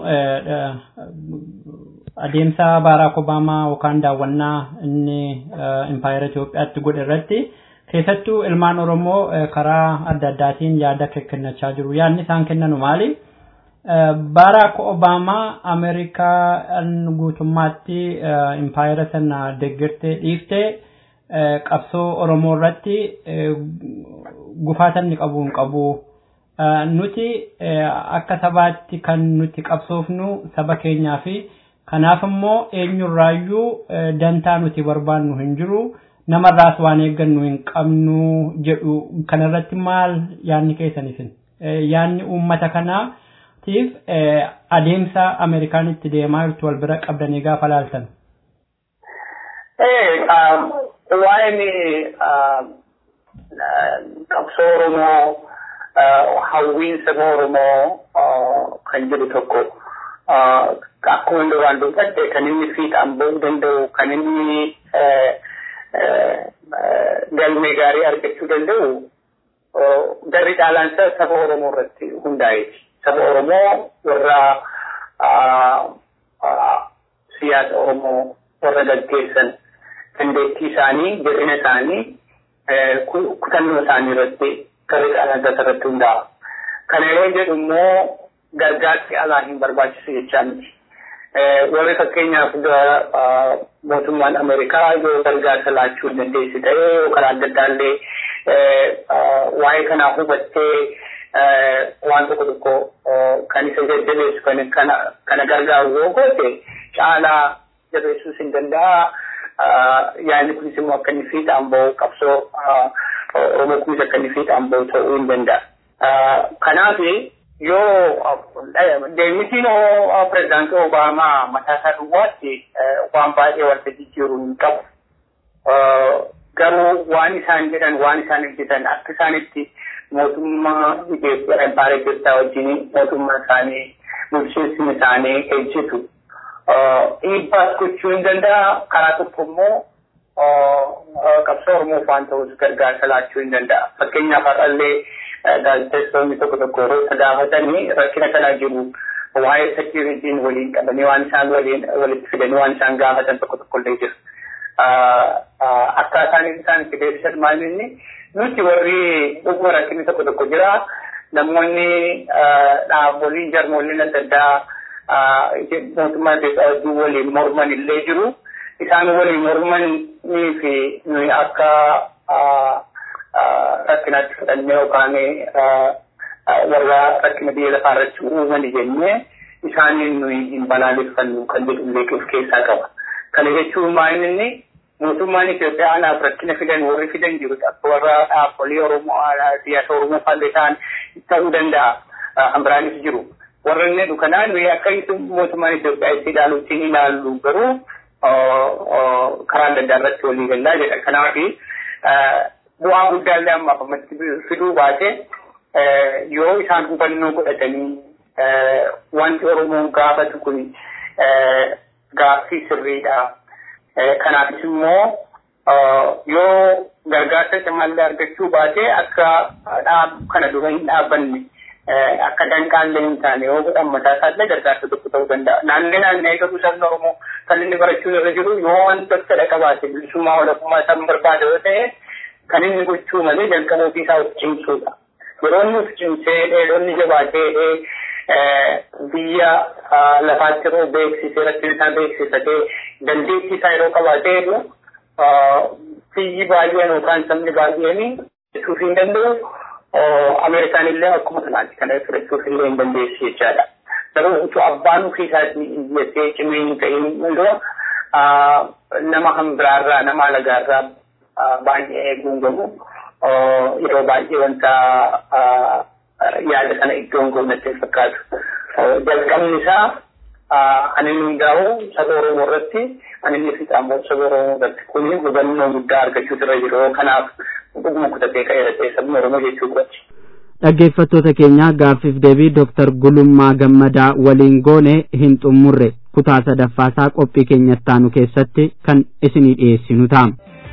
adeemsa Barack Obama yookaan daawwannaa inni Empire Itoophiyaatti godhe irratti keessattuu ilmaan Oromoo karaa adda addaatiin yaada kennachaa jiru. Yaadni isaan kennan maali? Barack Obama Ameerikaan guutummaatti Empire sana deeggartee dhiiftee qabsoo Oromoo irratti gufaatanni qabu hin qabu. Nuti akka sabaatti kan nuti qabsoofnu saba keenyaa fi kanaaf immoo eenyurraayyuu dantaa nuti barbaannu hin jiru namarraas waan eeggannu hin qabnu jedhu kanarratti maal yaadni keessaniifin yaadni uummata kanaatiif adeemsa Ameerikaanitti deemaa jirtu wal bira qabdanii gaafa laaltan. Waa'een qabsoo Oromoo hawwiinsa Oromoo kan jedhu tokko akkuma duraan dubbadde kan inni fiixaan ba'uu danda'u kan inni galmee gaarii argachuu danda'u garri caalaansa saba Oromoo irratti hundaa'eeti. Saba Oromoo warra siyaasa Oromoo warra gaggeessan dandeettii isaanii jedhina isaanii kutannoo isaanii irratti garri caalaansa irratti hundaa'a. Kana yeroo jedhu immoo gargaarsi alaa hin barbaachisu jechaa miti. Warri fakkeenyaaf mootummaan Ameerikaa yoo gargaarsa laachuu dandeessi ta'ee yookaan adda addaallee waa'ee kanaa hubattee waan tokko tokko kan isa jajjabeessu kana gargaaru yoo goote caalaa jabeessuus hin danda'a. Yaadni kunis immoo akka inni fiixaan bahu qabsoo Oromoo kunis akka inni fiixaan bahu ta'uu hin danda'a. Kanaaf yoo deemisiin pirezidaantii Obaamaa mataa isaa duwwaatti waan baay'ee wanta jijjiiruu hin qabu. Garuu waan isaan jedhan waan isaan hojjetan akka isaanitti mootummaa Itoophiyaa Empire Itoophiyaa wajjin mootummaa isaanii bulchiinsi isaanii eegsitu. Dhiibbaas gochuu hin danda'a. Karaa tokko immoo qabsoo Oromoof waan ta'us gargaarsa laachuu hin danda'a. Fakkeenyaaf har'allee gaazexeessonni tokko tokko yeroo gaafatanii rakkina kanaa jiru waa'ee sekiyuritiin waliin qabanii waan isaan waliin walitti fidanii waan isaan gaafatan tokko tokko illee jira. Akkaataan isaan itti deebisan maal inni nuti warri dhuguma rakkinni tokko tokko jira namoonni dhaaboliin jarmooliin adda addaa mootummaa Itoophiyaa wajjin waliin morman illee jiru. Isaan waliin mormanii fi nuyi akka rakkinatti fudhannee yookaan warra rakkina biyya lafaa irratti uumani jennee isaaniin nuyi hin balaaleffannu kan jedhu illee of keessaa qaba. Kana jechuun maal inni mootummaan Itoophiyaa anaaf rakkina fidan warri fidan jiru akka warra dhaabbolii Oromoo siyaasa Oromoo faallee ta'an ta'uu danda'a. Hambiraanis jiru. Warra inni jedhu kanaan nuyi akka mootummaan Itoophiyaa itti ilaaluutti hin ilaallu garuu karaa adda addaa irratti walii gallaa jedha. Kanaaf bu'aa guddaallee amma ammatti fiduu baate yoo isaan hubannoo godhatanii wanti Oromoon gaafatu kun gaaffii sirriidha. Kanaafis immoo yoo gargaarsa cimaallee argachuu baate akka kana dura hin dhaabbanne akka danqaallee hin taane yoo godhan mataa isaallee gargaarsa tokko ta'uu danda'a. Naannoo naannoo eegatu sabni Oromoo kan inni barachuun irra jiru yoo wanta fedha qabaate bilisummaa walakkummaa isaan barbaade yoo ta'e kan inni gochuu malee jalqaba ofii isaa of cimsuudha. Yeroo inni of cimsee dheedonni jabaatee biyya lafaatti yeroo beeksisee rakkina isaa beeksifatee dandeettii isaa yeroo qabaatee biyyi baay'een yookaan sabni baay'een jechuuf hin danda'u. Ameerikaan illee akkuma kanaatti kana fudhachuuf illee hin dandeessu jechaadha. Garuu utuu abbaan ofii isaatii iyyatee cimee hin ta'in hundura nama kan biraarraa nama alagaarraa baay'ee eeguun gahu yeroo baay'ee wanta yaada kana iddoon gahu natti fakkaatu. Jalqabni isaa ani hundaa'u saba Oromoo irratti ani inni fixamoo saba Oromoo irratti kuni hubannoo guddaa argachuu irra jiru. Kanaaf dhuguma kutatee ka'eera ta'e sabni Oromoo jechuudha. Dhaggeeffattoota keenya gaaffiif deebii Dooktar Gulummaa Gammadaa waliin goone hin xumurre kutaa sadaffaasaa qophii keenyatti aanu keessatti kan isinii dhiyeessinu ta'a.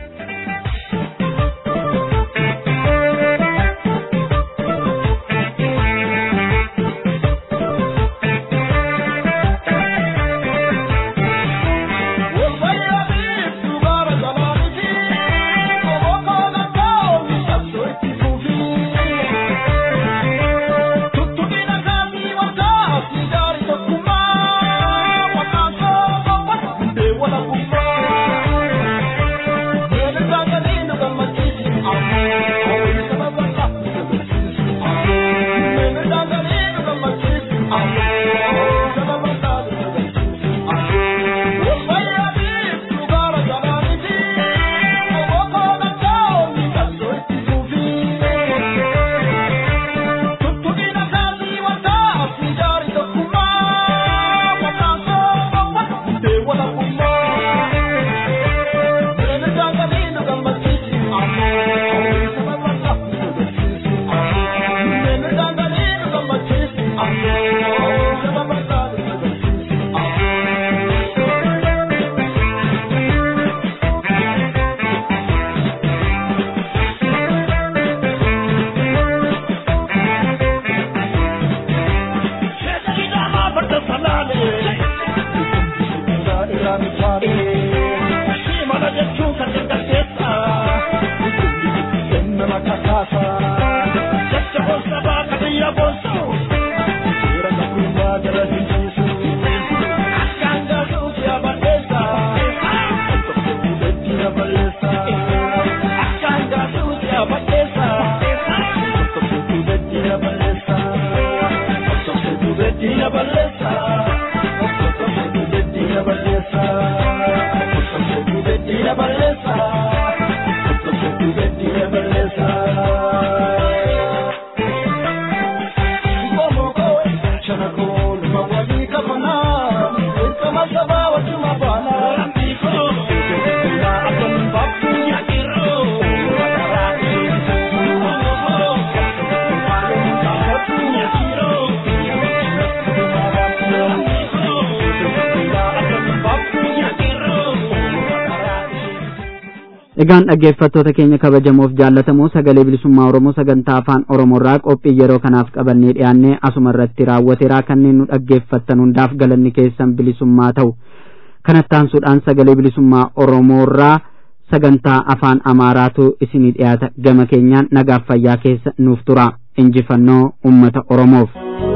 Egaan dhaggeeffattoota keenya kabajamoof jaallatamoo sagalee bilisummaa Oromoo sagantaa afaan Oromoorraa qophii yeroo kanaaf qabannee dhiyaannee asuma irratti raawwateeraa kanneen nu dhaggeeffattan hundaaf galanni keessan bilisummaa ta'u. Kanatti aansuudhaan sagalee bilisummaa Oromoorraa sagantaa afaan Amaaraatu isinii dhiyaata gama keenyaan nagaaf fayyaa keessa nuuf tura. Injifannoo uummata Oromoof.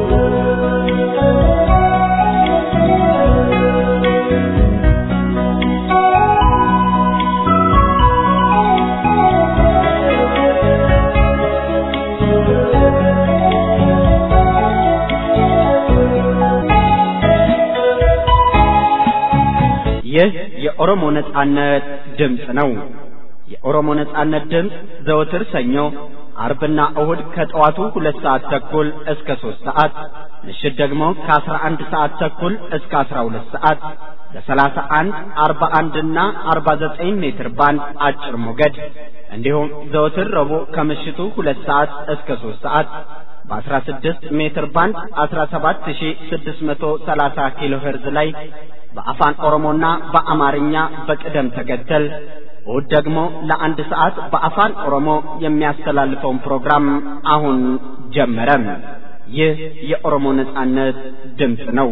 ይህ የኦሮሞ ነጻነት ድምጽ ነው። የኦሮሞ ነጻነት ድምጽ ዘወትር ሰኞ፣ አርብና እሁድ ከጠዋቱ ሁለት ሰዓት ተኩል እስከ ሶስት ሰዓት፣ ምሽት ደግሞ ከአስራ አንድ ሰዓት ተኩል እስከ አስራ ሁለት ሰዓት በሰላሳ አንድ አርባ አንድ እና አርባ ዘጠኝ ሜትር ባንድ አጭር ሞገድ እንዲሁም ዘወትር ረቡዕ ከምሽቱ ሁለት ሰዓት እስከ ሶስት ሰዓት በአስራ ስድስት ሜትር ባንድ አስራ ሰባት ሺህ ስድስት መቶ ሰላሳ ኪሎ ሄርዝ ላይ በአፋን ኦሮሞና በአማርኛ በቅደም ተከተል እሁድ ደግሞ ለአንድ ሰዓት በአፋን ኦሮሞ የሚያስተላልፈውን ፕሮግራም አሁን ጀመረ። ይህ የኦሮሞ ነጻነት ድምጽ ነው።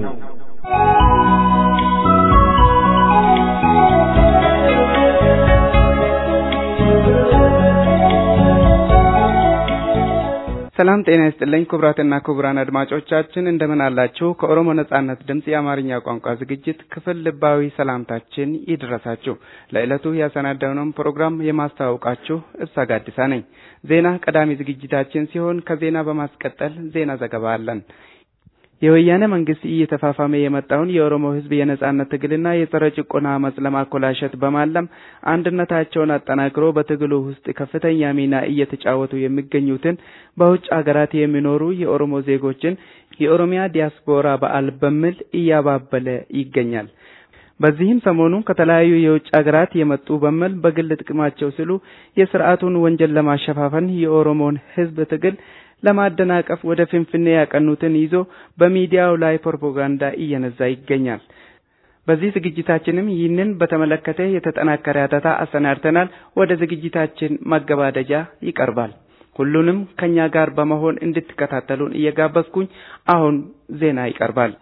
ሰላም ጤና ይስጥልኝ ክቡራትና ክቡራን አድማጮቻችን እንደምን አላችሁ? ከኦሮሞ ነጻነት ድምጽ የአማርኛ ቋንቋ ዝግጅት ክፍል ልባዊ ሰላምታችን ይድረሳችሁ። ለዕለቱ ያሰናዳነውን ፕሮግራም የማስተዋወቃችሁ እሳጋዲሳ ነኝ። ዜና ቀዳሚ ዝግጅታችን ሲሆን ከዜና በማስቀጠል ዜና ዘገባ አለን። የወያኔ መንግስት እየተፋፋመ የመጣውን የኦሮሞ ህዝብ የነጻነት ትግልና የጸረ ጭቆና አመጽ ለማኮላሸት በማለም አንድነታቸውን አጠናክሮ በትግሉ ውስጥ ከፍተኛ ሚና እየተጫወቱ የሚገኙትን በውጭ ሀገራት የሚኖሩ የኦሮሞ ዜጎችን የኦሮሚያ ዲያስፖራ በዓል በሚል እያባበለ ይገኛል። በዚህም ሰሞኑን ከተለያዩ የውጭ ሀገራት የመጡ በመል በግል ጥቅማቸው ሲሉ የሥርዓቱን ወንጀል ለማሸፋፈን የኦሮሞን ሕዝብ ትግል ለማደናቀፍ ወደ ፍንፍኔ ያቀኑትን ይዞ በሚዲያው ላይ ፕሮፓጋንዳ እየነዛ ይገኛል። በዚህ ዝግጅታችንም ይህንን በተመለከተ የተጠናከረ ዳታ አሰናድተናል። ወደ ዝግጅታችን ማገባደጃ ይቀርባል። ሁሉንም ከኛ ጋር በመሆን እንድትከታተሉን እየጋበዝኩኝ አሁን ዜና ይቀርባል።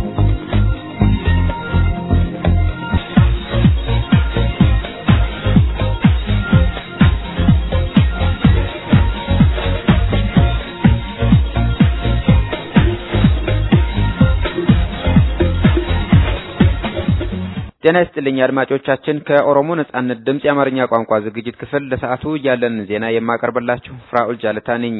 ጤና ይስጥልኝ አድማጮቻችን፣ ከኦሮሞ ነጻነት ድምጽ የአማርኛ ቋንቋ ዝግጅት ክፍል ለሰዓቱ ያለን ዜና የማቀርብላችሁ ፍራኦል ጃለታ ነኝ።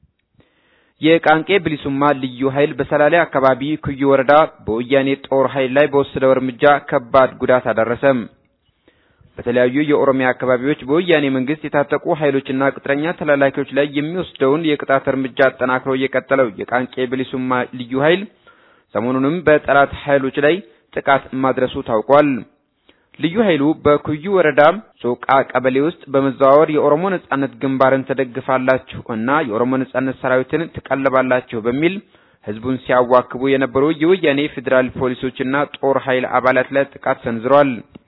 የቃንቄ ብሊሱማ ልዩ ኃይል በሰላሌ አካባቢ ኩዩ ወረዳ በወያኔ ጦር ኃይል ላይ በወሰደው እርምጃ ከባድ ጉዳት አደረሰ። በተለያዩ የኦሮሚያ አካባቢዎች በወያኔ መንግስት የታጠቁ ኃይሎችና ቅጥረኛ ተላላኪዎች ላይ የሚወስደውን የቅጣት እርምጃ አጠናክሮ የቀጠለው የቃንቄ ብሊሱማ ልዩ ኃይል ሰሞኑንም በጠላት ኃይሎች ላይ ጥቃት ማድረሱ ታውቋል። ልዩ ኃይሉ በኩዩ ወረዳ ሶቃ ቀበሌ ውስጥ በመዛወር የኦሮሞ ነጻነት ግንባርን ተደግፋላችሁ እና የኦሮሞ ነጻነት ሰራዊትን ተቀለባላችሁ በሚል ህዝቡን ሲያዋክቡ የነበሩ የወያኔ ፌደራል ፖሊሶችና ጦር ኃይል አባላት ላይ ጥቃት ሰንዝሯል።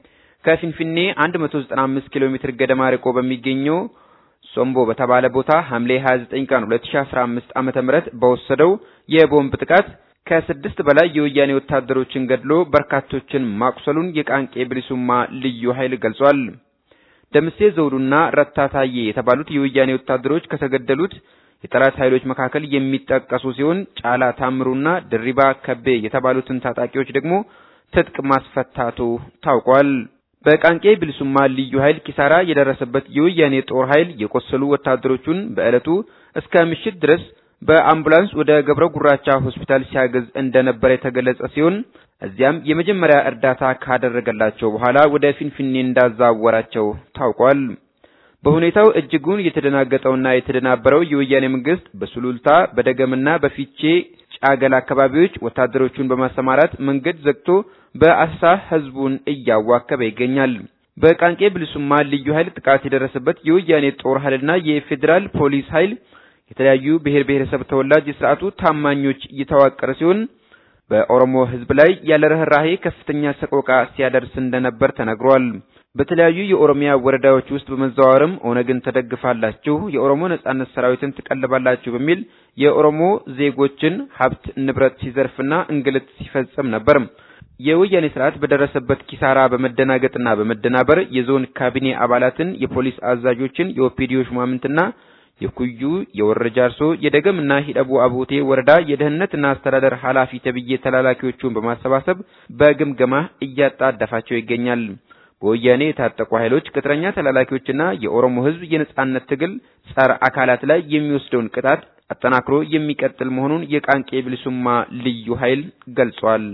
ከፊንፊኔ one hundred ninety-five ኪሎ ሜትር ገደማ ርቆ በሚገኘው ሶምቦ በተባለ ቦታ ሐምሌ ሃያ ዘጠኝ ቀን ሁለት ሺህ አስራ አምስት ዓመተ ምህረት በወሰደው የቦምብ ጥቃት ከስድስት በላይ የወያኔ ወታደሮችን ገድሎ በርካቶችን ማቁሰሉን የቃንቄ ብሊሱማ ልዩ ኃይል ገልጿል። ደምሴ ዘውዱና ረታታዬ የተባሉት የወያኔ ወታደሮች ከተገደሉት የጠላት ኃይሎች መካከል የሚጠቀሱ ሲሆን ጫላ ታምሩና ድሪባ ከቤ የተባሉትን ታጣቂዎች ደግሞ ትጥቅ ማስፈታቱ ታውቋል። በቃንቄ ብሊሱማ ልዩ ኃይል ኪሳራ የደረሰበት የወያኔ ጦር ኃይል የቆሰሉ ወታደሮቹን በእለቱ እስከ ምሽት ድረስ በአምቡላንስ ወደ ገብረ ጉራቻ ሆስፒታል ሲያገዝ እንደነበር የተገለጸ ሲሆን እዚያም የመጀመሪያ እርዳታ ካደረገላቸው በኋላ ወደ ፊንፊኔ እንዳዛወራቸው ታውቋል። በሁኔታው እጅጉን የተደናገጠውና የተደናበረው የወያኔ መንግስት በሱሉልታ በደገምና በፊቼ ጫገላ አካባቢዎች ወታደሮቹን በማሰማራት መንገድ ዘግቶ በአሳ ህዝቡን እያዋከበ ይገኛል። በቃንቄ ብሊሱማ ልዩ ኃይል ጥቃት የደረሰበት የወያኔ ጦር ኃይልና የፌደራል ፖሊስ ኃይል የተለያዩ ብሔር ብሔረሰብ ተወላጅ የሥርዓቱ ታማኞች እየተዋቀረ ሲሆን በኦሮሞ ህዝብ ላይ ያለ ርህራሄ ከፍተኛ ሰቆቃ ሲያደርስ እንደነበር ተነግሯል። በተለያዩ የኦሮሚያ ወረዳዎች ውስጥ በመዛወርም ኦነግን ተደግፋላችሁ፣ የኦሮሞ ነጻነት ሰራዊትን ተቀልባላችሁ በሚል የኦሮሞ ዜጎችን ሀብት ንብረት ሲዘርፍና እንግልት ሲፈጽም ነበር። የወያኔ ስርዓት በደረሰበት ኪሳራ በመደናገጥና በመደናበር የዞን ካቢኔ አባላትን፣ የፖሊስ አዛዦችን፣ የኦፒዲዮ ሹማምንትና የኩዩ የወረጃርሶ የደገምና ሂደቡ አቦቴ ወረዳ የደህንነትና አስተዳደር ኃላፊ ተብዬ ተላላኪዎቹን በማሰባሰብ በግምገማ እያጣደፋቸው ይገኛል። በወያኔ የታጠቁ ኃይሎች ቅጥረኛ ተላላኪዎችና የኦሮሞ ህዝብ የነጻነት ትግል ጸረ አካላት ላይ የሚወስደውን ቅጣት አጠናክሮ የሚቀጥል መሆኑን የቃንቄ ብሊሱማ ልዩ ኃይል ገልጿል።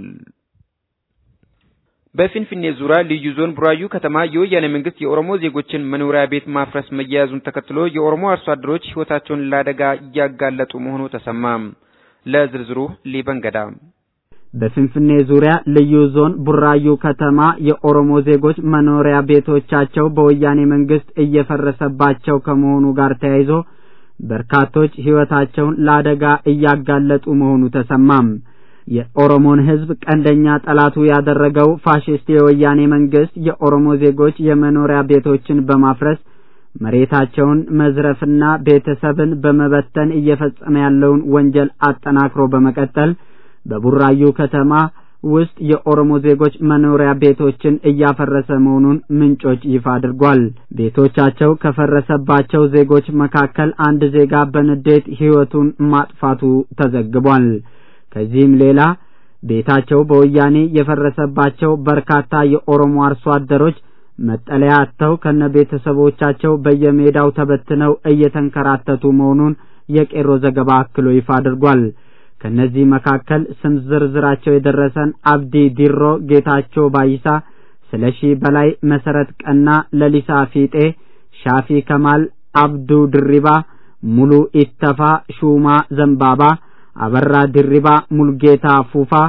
በፊንፊኔ ዙሪያ ልዩ ዞን ቡራዩ ከተማ የወያኔ መንግስት የኦሮሞ ዜጎችን መኖሪያ ቤት ማፍረስ መያያዙን ተከትሎ የኦሮሞ አርሶ አደሮች ህይወታቸውን ለአደጋ እያጋለጡ መሆኑ ተሰማ። ለዝርዝሩ ሊበንገዳ በፊንፊኔ ዙሪያ ልዩ ዞን ቡራዩ ከተማ የኦሮሞ ዜጎች መኖሪያ ቤቶቻቸው በወያኔ መንግስት እየፈረሰባቸው ከመሆኑ ጋር ተያይዞ በርካቶች ህይወታቸውን ለአደጋ እያጋለጡ መሆኑ ተሰማም። የኦሮሞን ህዝብ ቀንደኛ ጠላቱ ያደረገው ፋሺስት የወያኔ መንግስት የኦሮሞ ዜጎች የመኖሪያ ቤቶችን በማፍረስ መሬታቸውን መዝረፍና ቤተሰብን በመበተን እየፈጸመ ያለውን ወንጀል አጠናክሮ በመቀጠል በቡራዩ ከተማ ውስጥ የኦሮሞ ዜጎች መኖሪያ ቤቶችን እያፈረሰ መሆኑን ምንጮች ይፋ አድርጓል። ቤቶቻቸው ከፈረሰባቸው ዜጎች መካከል አንድ ዜጋ በንዴት ህይወቱን ማጥፋቱ ተዘግቧል። ከዚህም ሌላ ቤታቸው በወያኔ የፈረሰባቸው በርካታ የኦሮሞ አርሶ አደሮች መጠለያ አጥተው ከነቤተሰቦቻቸው በየሜዳው ተበትነው እየተንከራተቱ መሆኑን የቄሮ ዘገባ አክሎ ይፋ አድርጓል። ከነዚህ መካከል ስም ዝርዝራቸው የደረሰን አብዲ ዲሮ፣ ጌታቸው ባይሳ፣ ስለሺ በላይ፣ መሰረት ቀና፣ ለሊሳ ፊጤ፣ ሻፊ ከማል፣ አብዱ ድሪባ፣ ሙሉ ኢተፋ፣ ሹማ ዘንባባ፣ አበራ ድሪባ፣ ሙልጌታ ፉፋ፣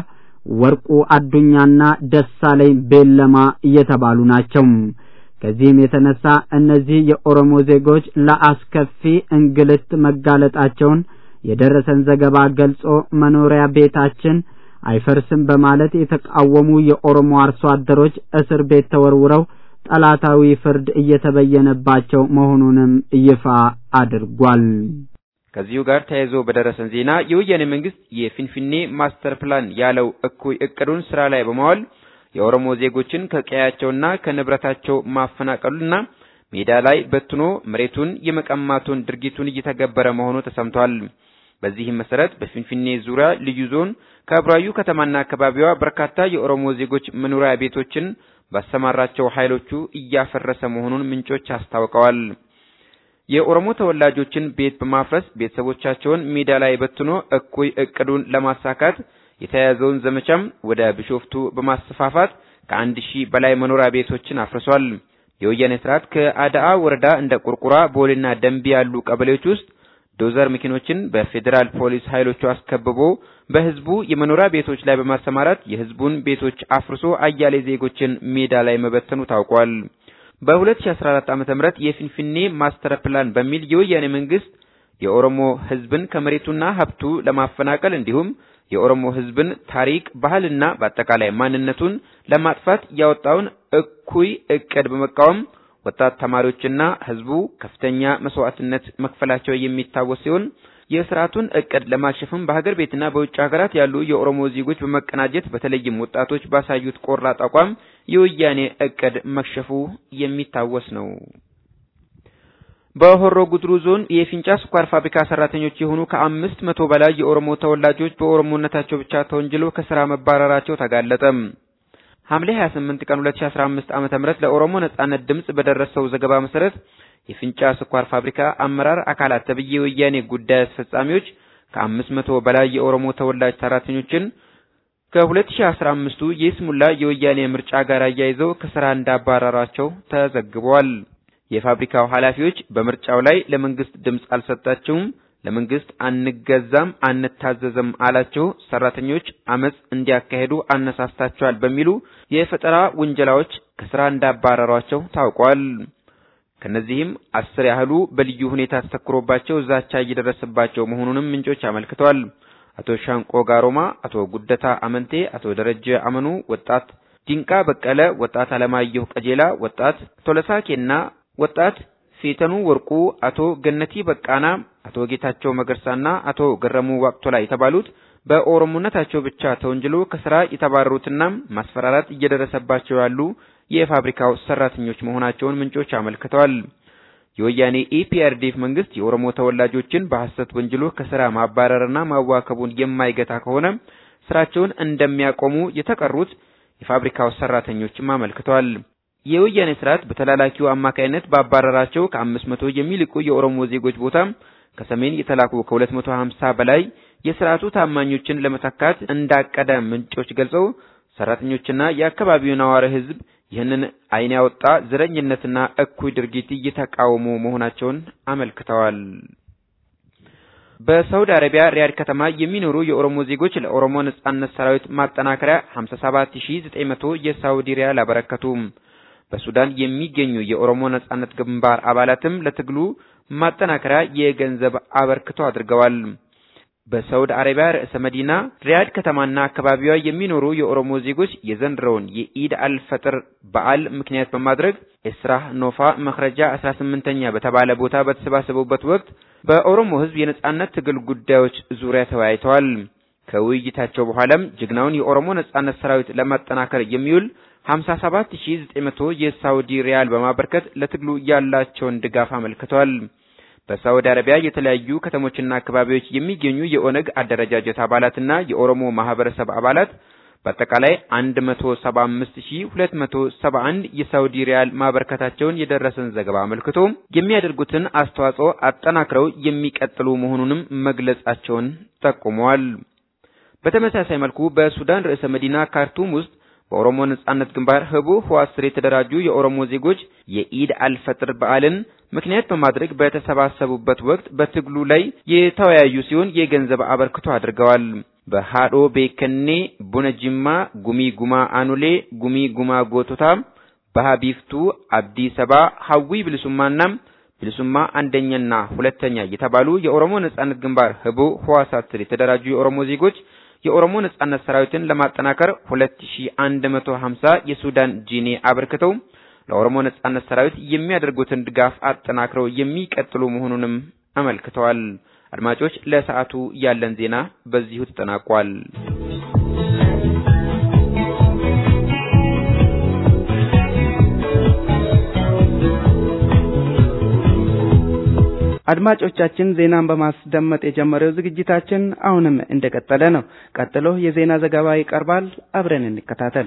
ወርቁ አዱኛና ደሳለኝ ቤለማ እየተባሉ ናቸው። ከዚህም የተነሳ እነዚህ የኦሮሞ ዜጎች ለአስከፊ እንግልት መጋለጣቸውን የደረሰን ዘገባ ገልጾ መኖሪያ ቤታችን አይፈርስም በማለት የተቃወሙ የኦሮሞ አርሶ አደሮች እስር ቤት ተወርውረው ጠላታዊ ፍርድ እየተበየነባቸው መሆኑንም ይፋ አድርጓል። ከዚሁ ጋር ተያይዞ በደረሰን ዜና የወያኔ መንግስት የፊንፊኔ ማስተር ፕላን ያለው እኩይ እቅዱን ስራ ላይ በማዋል የኦሮሞ ዜጎችን ከቀያቸውና ከንብረታቸው ማፈናቀሉና ሜዳ ላይ በትኖ መሬቱን የመቀማቱን ድርጊቱን እየተገበረ መሆኑ ተሰምቷል። በዚህም መሰረት በፊንፊኔ ዙሪያ ልዩ ዞን ከብራዩ ከተማና አካባቢዋ በርካታ የኦሮሞ ዜጎች መኖሪያ ቤቶችን ባሰማራቸው ኃይሎቹ እያፈረሰ መሆኑን ምንጮች አስታውቀዋል። የኦሮሞ ተወላጆችን ቤት በማፍረስ ቤተሰቦቻቸውን ሜዳ ላይ በትኖ እኩይ እቅዱን ለማሳካት የተያዘውን ዘመቻም ወደ ቢሾፍቱ በማስፋፋት ከአንድ ሺህ በላይ መኖሪያ ቤቶችን አፍርሷል። የወያኔ ስርዓት ከአዳአ ወረዳ እንደ ቁርቁራ፣ ቦሌና ደንቢ ያሉ ቀበሌዎች ውስጥ ዶዘር መኪኖችን በፌደራል ፖሊስ ኃይሎቹ አስከብቦ በህዝቡ የመኖሪያ ቤቶች ላይ በማሰማራት የህዝቡን ቤቶች አፍርሶ አያሌ ዜጎችን ሜዳ ላይ መበተኑ ታውቋል። በ2014 ዓመተ ምህረት የፊንፊኔ ማስተር ፕላን በሚል የወያኔ መንግስት የኦሮሞ ህዝብን ከመሬቱና ሀብቱ ለማፈናቀል እንዲሁም የኦሮሞ ህዝብን ታሪክ፣ ባህልና በአጠቃላይ ማንነቱን ለማጥፋት ያወጣውን እኩይ እቅድ በመቃወም ወጣት ተማሪዎችና ህዝቡ ከፍተኛ መስዋዕትነት መክፈላቸው የሚታወስ ሲሆን የሥርዓቱን እቅድ ለማክሸፍም በሀገር ቤትና በውጭ ሀገራት ያሉ የኦሮሞ ዜጎች በመቀናጀት በተለይም ወጣቶች ባሳዩት ቆራጥ አቋም የወያኔ እቅድ መክሸፉ የሚታወስ ነው። በሆሮ ጉድሩ ዞን የፊንጫ ስኳር ፋብሪካ ሰራተኞች የሆኑ ከአምስት መቶ በላይ የኦሮሞ ተወላጆች በኦሮሞነታቸው ብቻ ተወንጅለው ከስራ መባረራቸው ተጋለጠ። ሐምሌ ሃያ ስምንት ቀን ሁለት ሺህ አስራ አምስት ዓመተ ምህረት ለኦሮሞ ነጻነት ድምጽ በደረሰው ዘገባ መሰረት የፊንጫ ስኳር ፋብሪካ አመራር አካላት ተብዬ ወያኔ ጉዳይ አስፈጻሚዎች ከአምስት መቶ በላይ የኦሮሞ ተወላጅ ሰራተኞችን ከ2015ቱ የስሙላ የወያኔ ምርጫ ጋር አያይዘው ከስራ እንዳባረራቸው ተዘግቧል። የፋብሪካው ኃላፊዎች በምርጫው ላይ ለመንግስት ድምጽ አልሰጣቸውም፣ ለመንግስት አንገዛም አንታዘዘም አላቸው፣ ሰራተኞች አመጽ እንዲያካሄዱ አነሳስታቸዋል በሚሉ የፈጠራ ወንጀላዎች ከስራ እንዳባረሯቸው ታውቋል። ከነዚህም አስር ያህሉ በልዩ ሁኔታ ተተክሮባቸው ዛቻ እየደረሰባቸው መሆኑንም ምንጮች አመልክተዋል። አቶ ሻንቆ ጋሮማ፣ አቶ ጉደታ አመንቴ፣ አቶ ደረጀ አመኑ፣ ወጣት ዲንቃ በቀለ፣ ወጣት አለማየሁ ቀጀላ፣ ወጣት ቶለሳኬና ወጣት ፊተኑ ወርቁ፣ አቶ ገነቲ በቃና፣ አቶ ጌታቸው መገርሳና አቶ ገረሙ ዋቅቶላ የተባሉት በኦሮሞነታቸው ብቻ ተወንጅሎ ከስራ የተባረሩትና ማስፈራራት እየደረሰባቸው ያሉ የፋብሪካው ሰራተኞች መሆናቸውን ምንጮች አመልክተዋል። የወያኔ ኢፒአርዲኤፍ መንግስት የኦሮሞ ተወላጆችን በሐሰት ወንጅሎ ከስራ ማባረርና ማዋከቡን የማይገታ ከሆነ ስራቸውን እንደሚያቆሙ የተቀሩት የፋብሪካው ሰራተኞችም አመልክተዋል። የወያኔ ስርዓት በተላላኪው አማካይነት ባባረራቸው ከአምስት መቶ የሚልቁ የኦሮሞ ዜጎች ቦታ ከሰሜን የተላኩ ከሁለት መቶ ሀምሳ በላይ የስርዓቱ ታማኞችን ለመተካት እንዳቀደ ምንጮች ገልጸው ሰራተኞችና የአካባቢው ነዋሪ ህዝብ ይህንን አይን ያወጣ ዘረኝነትና እኩይ ድርጊት እየተቃወሙ መሆናቸውን አመልክተዋል። በሳውዲ አረቢያ ሪያድ ከተማ የሚኖሩ የኦሮሞ ዜጎች ለኦሮሞ ነጻነት ሰራዊት ማጠናከሪያ ሃምሳ ሰባት ሺህ ዘጠኝ መቶ የሳውዲ ሪያል አበረከቱ። በሱዳን የሚገኙ የኦሮሞ ነጻነት ግንባር አባላትም ለትግሉ ማጠናከሪያ የገንዘብ አበርክቶ አድርገዋል። በሳውዲ አረቢያ ርዕሰ መዲና ሪያድ ከተማና አካባቢዋ የሚኖሩ የኦሮሞ ዜጎች የዘንድሮውን የኢድ አልፈጥር በዓል ምክንያት በማድረግ እስራህ ኖፋ መخرጃ አስራ ስምንተኛ በተባለ ቦታ በተሰባሰቡበት ወቅት በኦሮሞ ህዝብ የነጻነት ትግል ጉዳዮች ዙሪያ ተወያይተዋል። ከውይይታቸው በኋላም ጀግናውን የኦሮሞ ነጻነት ሰራዊት ለማጠናከር የሚውል ሃምሳ ሰባት ሺህ ዘጠኝ መቶ የሳውዲ ሪያል በማበርከት ለትግሉ ያላቸውን ድጋፍ አመልክተዋል። በሳውዲ አረቢያ የተለያዩ ከተሞችና አካባቢዎች የሚገኙ የኦነግ አደረጃጀት አባላትና የኦሮሞ ማህበረሰብ አባላት በአጠቃላይ አንድ መቶ ሰባ አምስት ሺህ ሁለት መቶ ሰባ አንድ የሳውዲ ሪያል ማበርከታቸውን የደረሰን ዘገባ አመልክቶ የሚያደርጉትን አስተዋጽኦ አጠናክረው የሚቀጥሉ መሆኑንም መግለጻቸውን ጠቁመዋል። በተመሳሳይ መልኩ በሱዳን ርዕሰ መዲና ካርቱም ውስጥ በኦሮሞ ነጻነት ግንባር ህቡ ህዋስ ስር የተደራጁ የኦሮሞ ዜጎች የኢድ አልፈጥር በዓልን ምክንያት በማድረግ በተሰባሰቡበት ወቅት በትግሉ ላይ የተወያዩ ሲሆን የገንዘብ አበርክቶ አድርገዋል። በሃዶ ቤከኔ ቡነጅማ ጉሚ ጉማ አኑሌ ጉሚ ጉማ ጎቶታ በሃቢፍቱ አብዲ ሰባ ሐዊ ብልሱማና ብልሱማ አንደኛና ሁለተኛ የተባሉ የኦሮሞ ነጻነት ግንባር ህቡ ህዋሳት ስር የተደራጁ የኦሮሞ ዜጎች የኦሮሞ ነጻነት ሰራዊትን ለማጠናከር ሁለት ሺህ አንድ መቶ ሀምሳ የሱዳን ጂኒ አበርክተው ለኦሮሞ ነጻነት ሰራዊት የሚያደርጉትን ድጋፍ አጠናክረው የሚቀጥሉ መሆኑንም አመልክተዋል። አድማጮች ለሰዓቱ ያለን ዜና በዚሁ ተጠናቋል። አድማጮቻችን ዜናን በማስደመጥ የጀመረው ዝግጅታችን አሁንም እንደቀጠለ ነው። ቀጥሎ የዜና ዘገባ ይቀርባል። አብረን እንከታተል።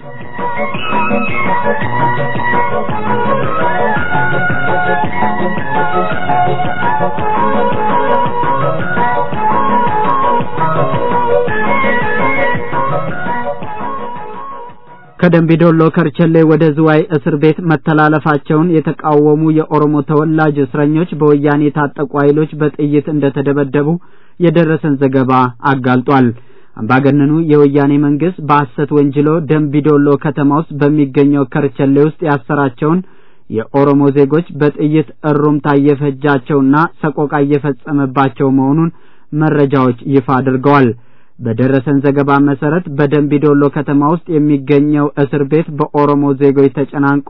ከደምቢዶሎ ከርቸሌ ወደ ዝዋይ እስር ቤት መተላለፋቸውን የተቃወሙ የኦሮሞ ተወላጅ እስረኞች በወያኔ ታጠቁ ኃይሎች በጥይት እንደተደበደቡ የደረሰን ዘገባ አጋልጧል። አምባገነኑ የወያኔ መንግስት በሐሰት ወንጅሎ ደምቢዶሎ ከተማ ውስጥ በሚገኘው ከርቸሌ ውስጥ ያሰራቸውን የኦሮሞ ዜጎች በጥይት እሩምታ እየፈጃቸውና ሰቆቃ እየፈጸመባቸው መሆኑን መረጃዎች ይፋ አድርገዋል። በደረሰን ዘገባ መሰረት በደምቢዶሎ ከተማ ውስጥ የሚገኘው እስር ቤት በኦሮሞ ዜጎች ተጨናንቆ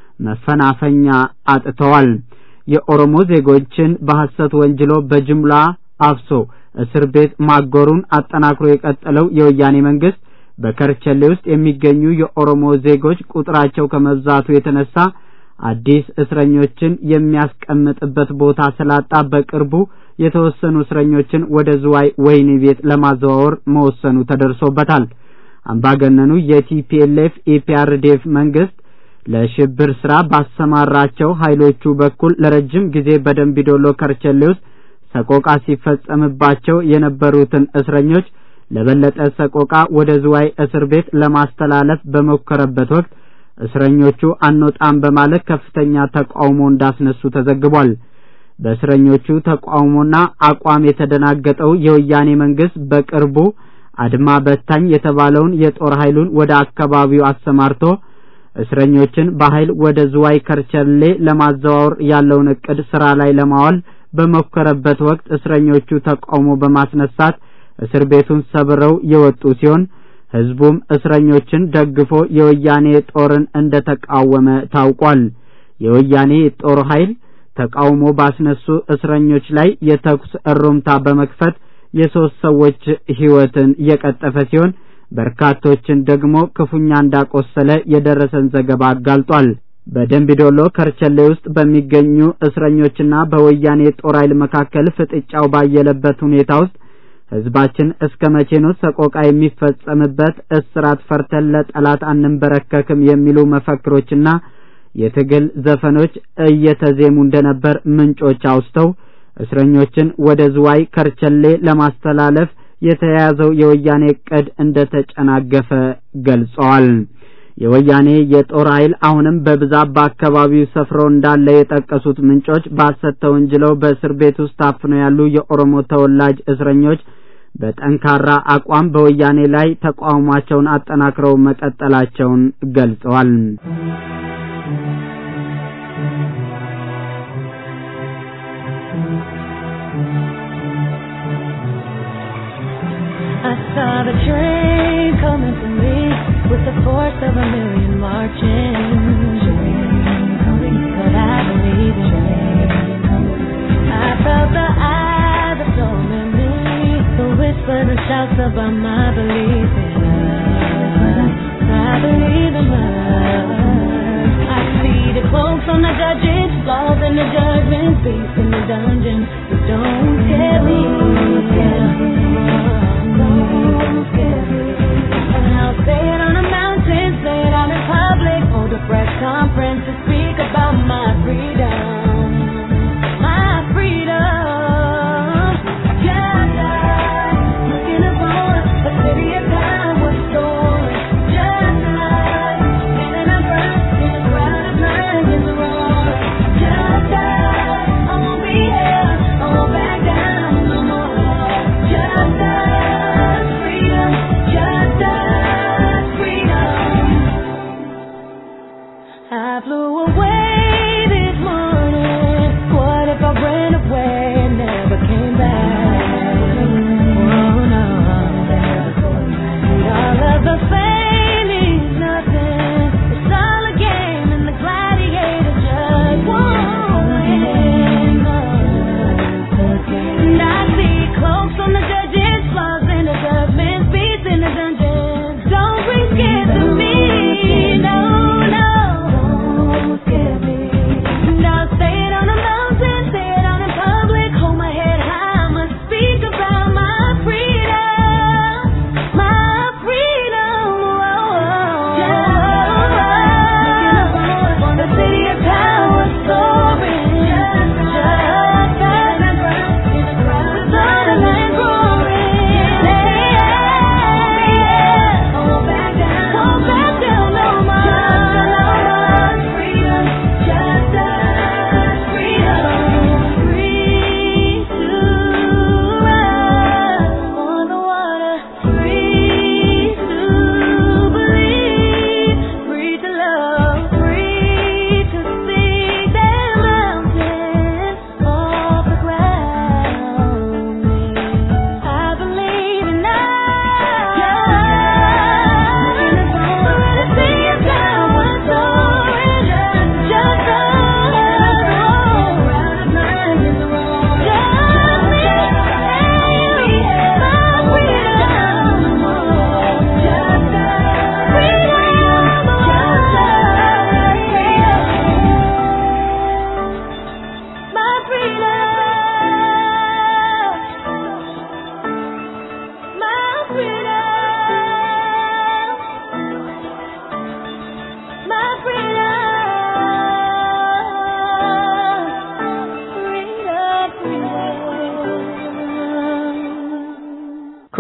መፈናፈኛ አጥተዋል። የኦሮሞ ዜጎችን በሐሰት ወንጅሎ በጅምላ አፍሶ እስር ቤት ማጎሩን አጠናክሮ የቀጠለው የወያኔ መንግስት በከርቸሌ ውስጥ የሚገኙ የኦሮሞ ዜጎች ቁጥራቸው ከመብዛቱ የተነሳ አዲስ እስረኞችን የሚያስቀምጥበት ቦታ ስላጣ በቅርቡ የተወሰኑ እስረኞችን ወደ ዝዋይ ወህኒ ቤት ለማዘዋወር መወሰኑ ተደርሶበታል። አምባገነኑ የቲፒኤልኤፍ ኢፒአርዲኤፍ መንግስት ለሽብር ስራ ባሰማራቸው ኃይሎቹ በኩል ለረጅም ጊዜ በደምቢዶሎ ከርቸሌ ውስጥ ሰቆቃ ሲፈጸምባቸው የነበሩትን እስረኞች ለበለጠ ሰቆቃ ወደ ዝዋይ እስር ቤት ለማስተላለፍ በመከረበት ወቅት እስረኞቹ አንወጣም በማለት ከፍተኛ ተቃውሞ እንዳስነሱ ተዘግቧል። በእስረኞቹ ተቃውሞና አቋም የተደናገጠው የወያኔ መንግስት በቅርቡ አድማ በታኝ የተባለውን የጦር ኃይሉን ወደ አካባቢው አሰማርቶ እስረኞችን በኃይል ወደ ዝዋይ ከርቸሌ ለማዘዋወር ያለውን እቅድ ስራ ላይ ለማዋል በመከረበት ወቅት እስረኞቹ ተቃውሞ በማስነሳት እስር ቤቱን ሰብረው የወጡ ሲሆን ህዝቡም እስረኞችን ደግፎ የወያኔ ጦርን እንደተቃወመ ታውቋል። የወያኔ ጦር ኃይል ተቃውሞ ባስነሱ እስረኞች ላይ የተኩስ እሩምታ በመክፈት የሶስት ሰዎች ህይወትን የቀጠፈ ሲሆን በርካቶችን ደግሞ ክፉኛ እንዳቆሰለ የደረሰን ዘገባ አጋልጧል። በደምቢዶሎ ከርቸሌ ውስጥ በሚገኙ እስረኞችና በወያኔ ጦር ኃይል መካከል ፍጥጫው ባየለበት ሁኔታ ውስጥ ህዝባችን እስከ መቼ ነው ሰቆቃ የሚፈጸምበት? እስራት ፈርተን ለጠላት አንንበረከክም የሚሉ መፈክሮችና የትግል ዘፈኖች እየተዜሙ እንደነበር ምንጮች አውስተው እስረኞችን ወደ ዝዋይ ከርቸሌ ለማስተላለፍ የተያዘው የወያኔ ዕቅድ እንደተጨናገፈ ገልጸዋል። የወያኔ የጦር ኃይል አሁንም በብዛት በአካባቢው ሰፍሮ እንዳለ የጠቀሱት ምንጮች በሐሰት ወንጅለው በእስር ቤት ውስጥ ታፍነው ያሉ የኦሮሞ ተወላጅ እስረኞች በጠንካራ አቋም በወያኔ ላይ ተቃውሟቸውን አጠናክረው መቀጠላቸውን ገልጸዋል። I saw the train coming for me with the force of a million marching. But I believe in it. I felt the eyes that told me, the whispers and shouts about my belief in love. I believe in love. I see the quotes on the judges, flaws in the judgment, beasts in the dungeon. But don't scare me, don't scare me. And I'll say it on a mountain, say it out in public, hold a press conference to speak about my freedom, my freedom. Just like looking upon a city of God was stolen. Just like standing up first in a crowd of lions in the roar. Just like I won't be held, I won't back down.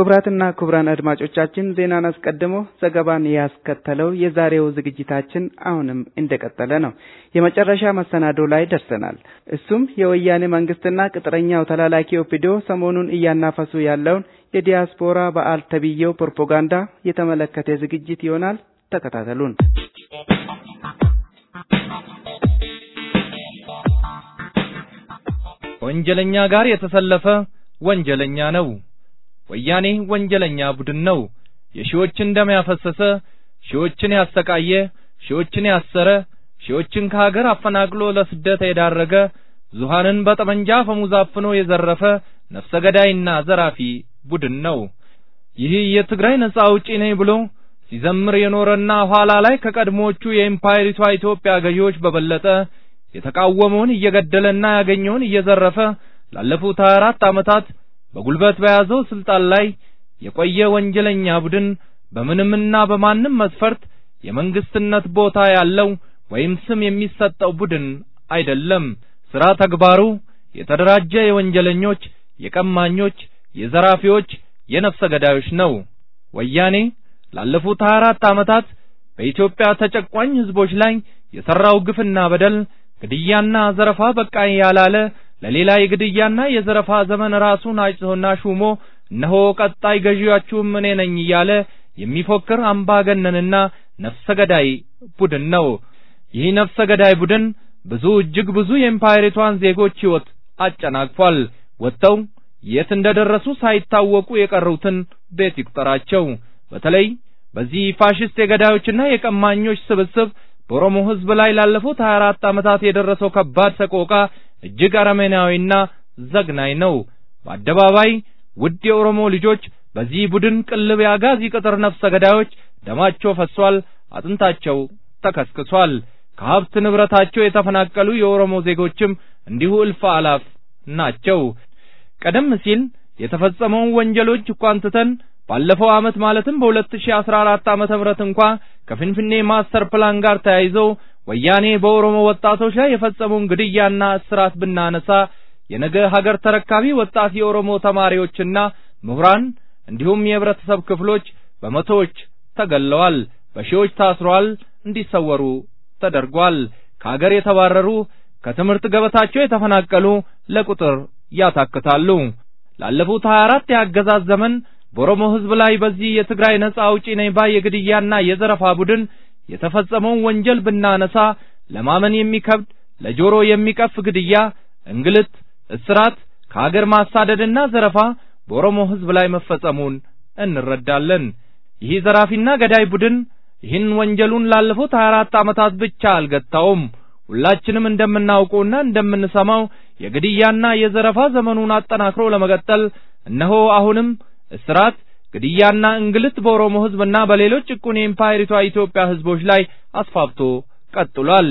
ክቡራትና ክቡራን አድማጮቻችን ዜናን አስቀድሞ ዘገባን ያስከተለው የዛሬው ዝግጅታችን አሁንም እንደቀጠለ ነው። የመጨረሻ መሰናዶ ላይ ደርሰናል። እሱም የወያኔ መንግስትና ቅጥረኛው ተላላኪ ኦፒዲዮ ሰሞኑን እያናፈሱ ያለውን የዲያስፖራ በዓል ተብዬው ፕሮፓጋንዳ የተመለከተ ዝግጅት ይሆናል። ተከታተሉን። ወንጀለኛ ጋር የተሰለፈ ወንጀለኛ ነው። ወያኔ ወንጀለኛ ቡድን ነው። የሺዎችን ደም ያፈሰሰ፣ ሺዎችን ያሰቃየ፣ ሺዎችን ያሰረ፣ ሺዎችን ከሀገር አፈናቅሎ ለስደት የዳረገ፣ ብዙሃንን በጠመንጃ ፈሙዝ አፍኖ የዘረፈ ነፍሰ ገዳይና ዘራፊ ቡድን ነው። ይህ የትግራይ ነጻ አውጪ ነኝ ብሎ ሲዘምር የኖረና ኋላ ላይ ከቀድሞቹ የኢምፓየሪቷ ኢትዮጵያ ገዢዎች በበለጠ የተቃወመውን እየገደለና ያገኘውን እየዘረፈ ላለፉት ሃያ አራት ዓመታት በጉልበት በያዘው ስልጣን ላይ የቆየ ወንጀለኛ ቡድን በምንምና በማንም መስፈርት የመንግስትነት ቦታ ያለው ወይም ስም የሚሰጠው ቡድን አይደለም። ስራ ተግባሩ የተደራጀ የወንጀለኞች፣ የቀማኞች፣ የዘራፊዎች፣ የነፍሰ ገዳዮች ነው። ወያኔ ላለፉት ሃያ አራት ዓመታት በኢትዮጵያ ተጨቋኝ ህዝቦች ላይ የሰራው ግፍና በደል፣ ግድያና ዘረፋ በቃኝ ያላለ ለሌላ የግድያና የዘረፋ ዘመን ራሱን አጭቶና ሹሞ እነሆ ቀጣይ ገዢያችሁ ምን ነኝ እያለ የሚፎክር አምባገነንና ነፍሰ ገዳይ ቡድን ነው። ይህ ነፍሰ ገዳይ ቡድን ብዙ እጅግ ብዙ የኢምፓየሪቷን ዜጎች ህይወት አጨናቅፏል። ወጥተው የት እንደደረሱ ሳይታወቁ የቀሩትን ቤት ይቁጠራቸው። በተለይ በዚህ ፋሽስት የገዳዮችና የቀማኞች ስብስብ በኦሮሞ ህዝብ ላይ ላለፉት ሃያ አራት ዓመታት የደረሰው ከባድ ሰቆቃ እጅግ አረመኔያዊና ዘግናኝ ነው። በአደባባይ ውድ የኦሮሞ ልጆች በዚህ ቡድን ቅልብ ያጋዚ ቅጥር ነፍሰ ገዳዮች ደማቸው ፈሷል፣ አጥንታቸው ተከስክሷል። ከሀብት ንብረታቸው የተፈናቀሉ የኦሮሞ ዜጎችም እንዲሁ እልፍ አላፍ ናቸው። ቀደም ሲል የተፈጸመውን ወንጀሎች ቋንጥተን ባለፈው ዓመት ማለትም በ2014 ዓመተ ምህረት እንኳን ከፍንፍኔ ማስተር ፕላን ጋር ተያይዞ ወያኔ በኦሮሞ ወጣቶች ላይ የፈጸመውን ግድያና እስራት ብናነሳ የነገ ሀገር ተረካቢ ወጣት የኦሮሞ ተማሪዎችና ምሁራን እንዲሁም የህብረተሰብ ክፍሎች በመቶዎች ተገለዋል፣ በሺዎች ታስረዋል፣ እንዲሰወሩ ተደርጓል። ከሀገር የተባረሩ፣ ከትምህርት ገበታቸው የተፈናቀሉ ለቁጥር ያታክታሉ። ላለፉት ሃያ አራት የአገዛዝ ዘመን በኦሮሞ ህዝብ ላይ በዚህ የትግራይ ነጻ አውጪ ነኝ ባይ የግድያና የዘረፋ ቡድን የተፈጸመውን ወንጀል ብናነሳ ለማመን የሚከብድ ለጆሮ የሚቀፍ ግድያ፣ እንግልት፣ እስራት፣ ከሀገር ማሳደድና ዘረፋ በኦሮሞ ህዝብ ላይ መፈጸሙን እንረዳለን። ይህ ዘራፊና ገዳይ ቡድን ይህን ወንጀሉን ላለፉት ሃያ አራት ዓመታት ብቻ አልገታውም። ሁላችንም እንደምናውቀውና እንደምንሰማው የግድያና የዘረፋ ዘመኑን አጠናክሮ ለመቀጠል እነሆ አሁንም እስራት፣ ግድያና እንግልት በኦሮሞ ህዝብና በሌሎች ጭቁን የኢምፓየሪቷ ኢትዮጵያ ህዝቦች ላይ አስፋፍቶ ቀጥሏል።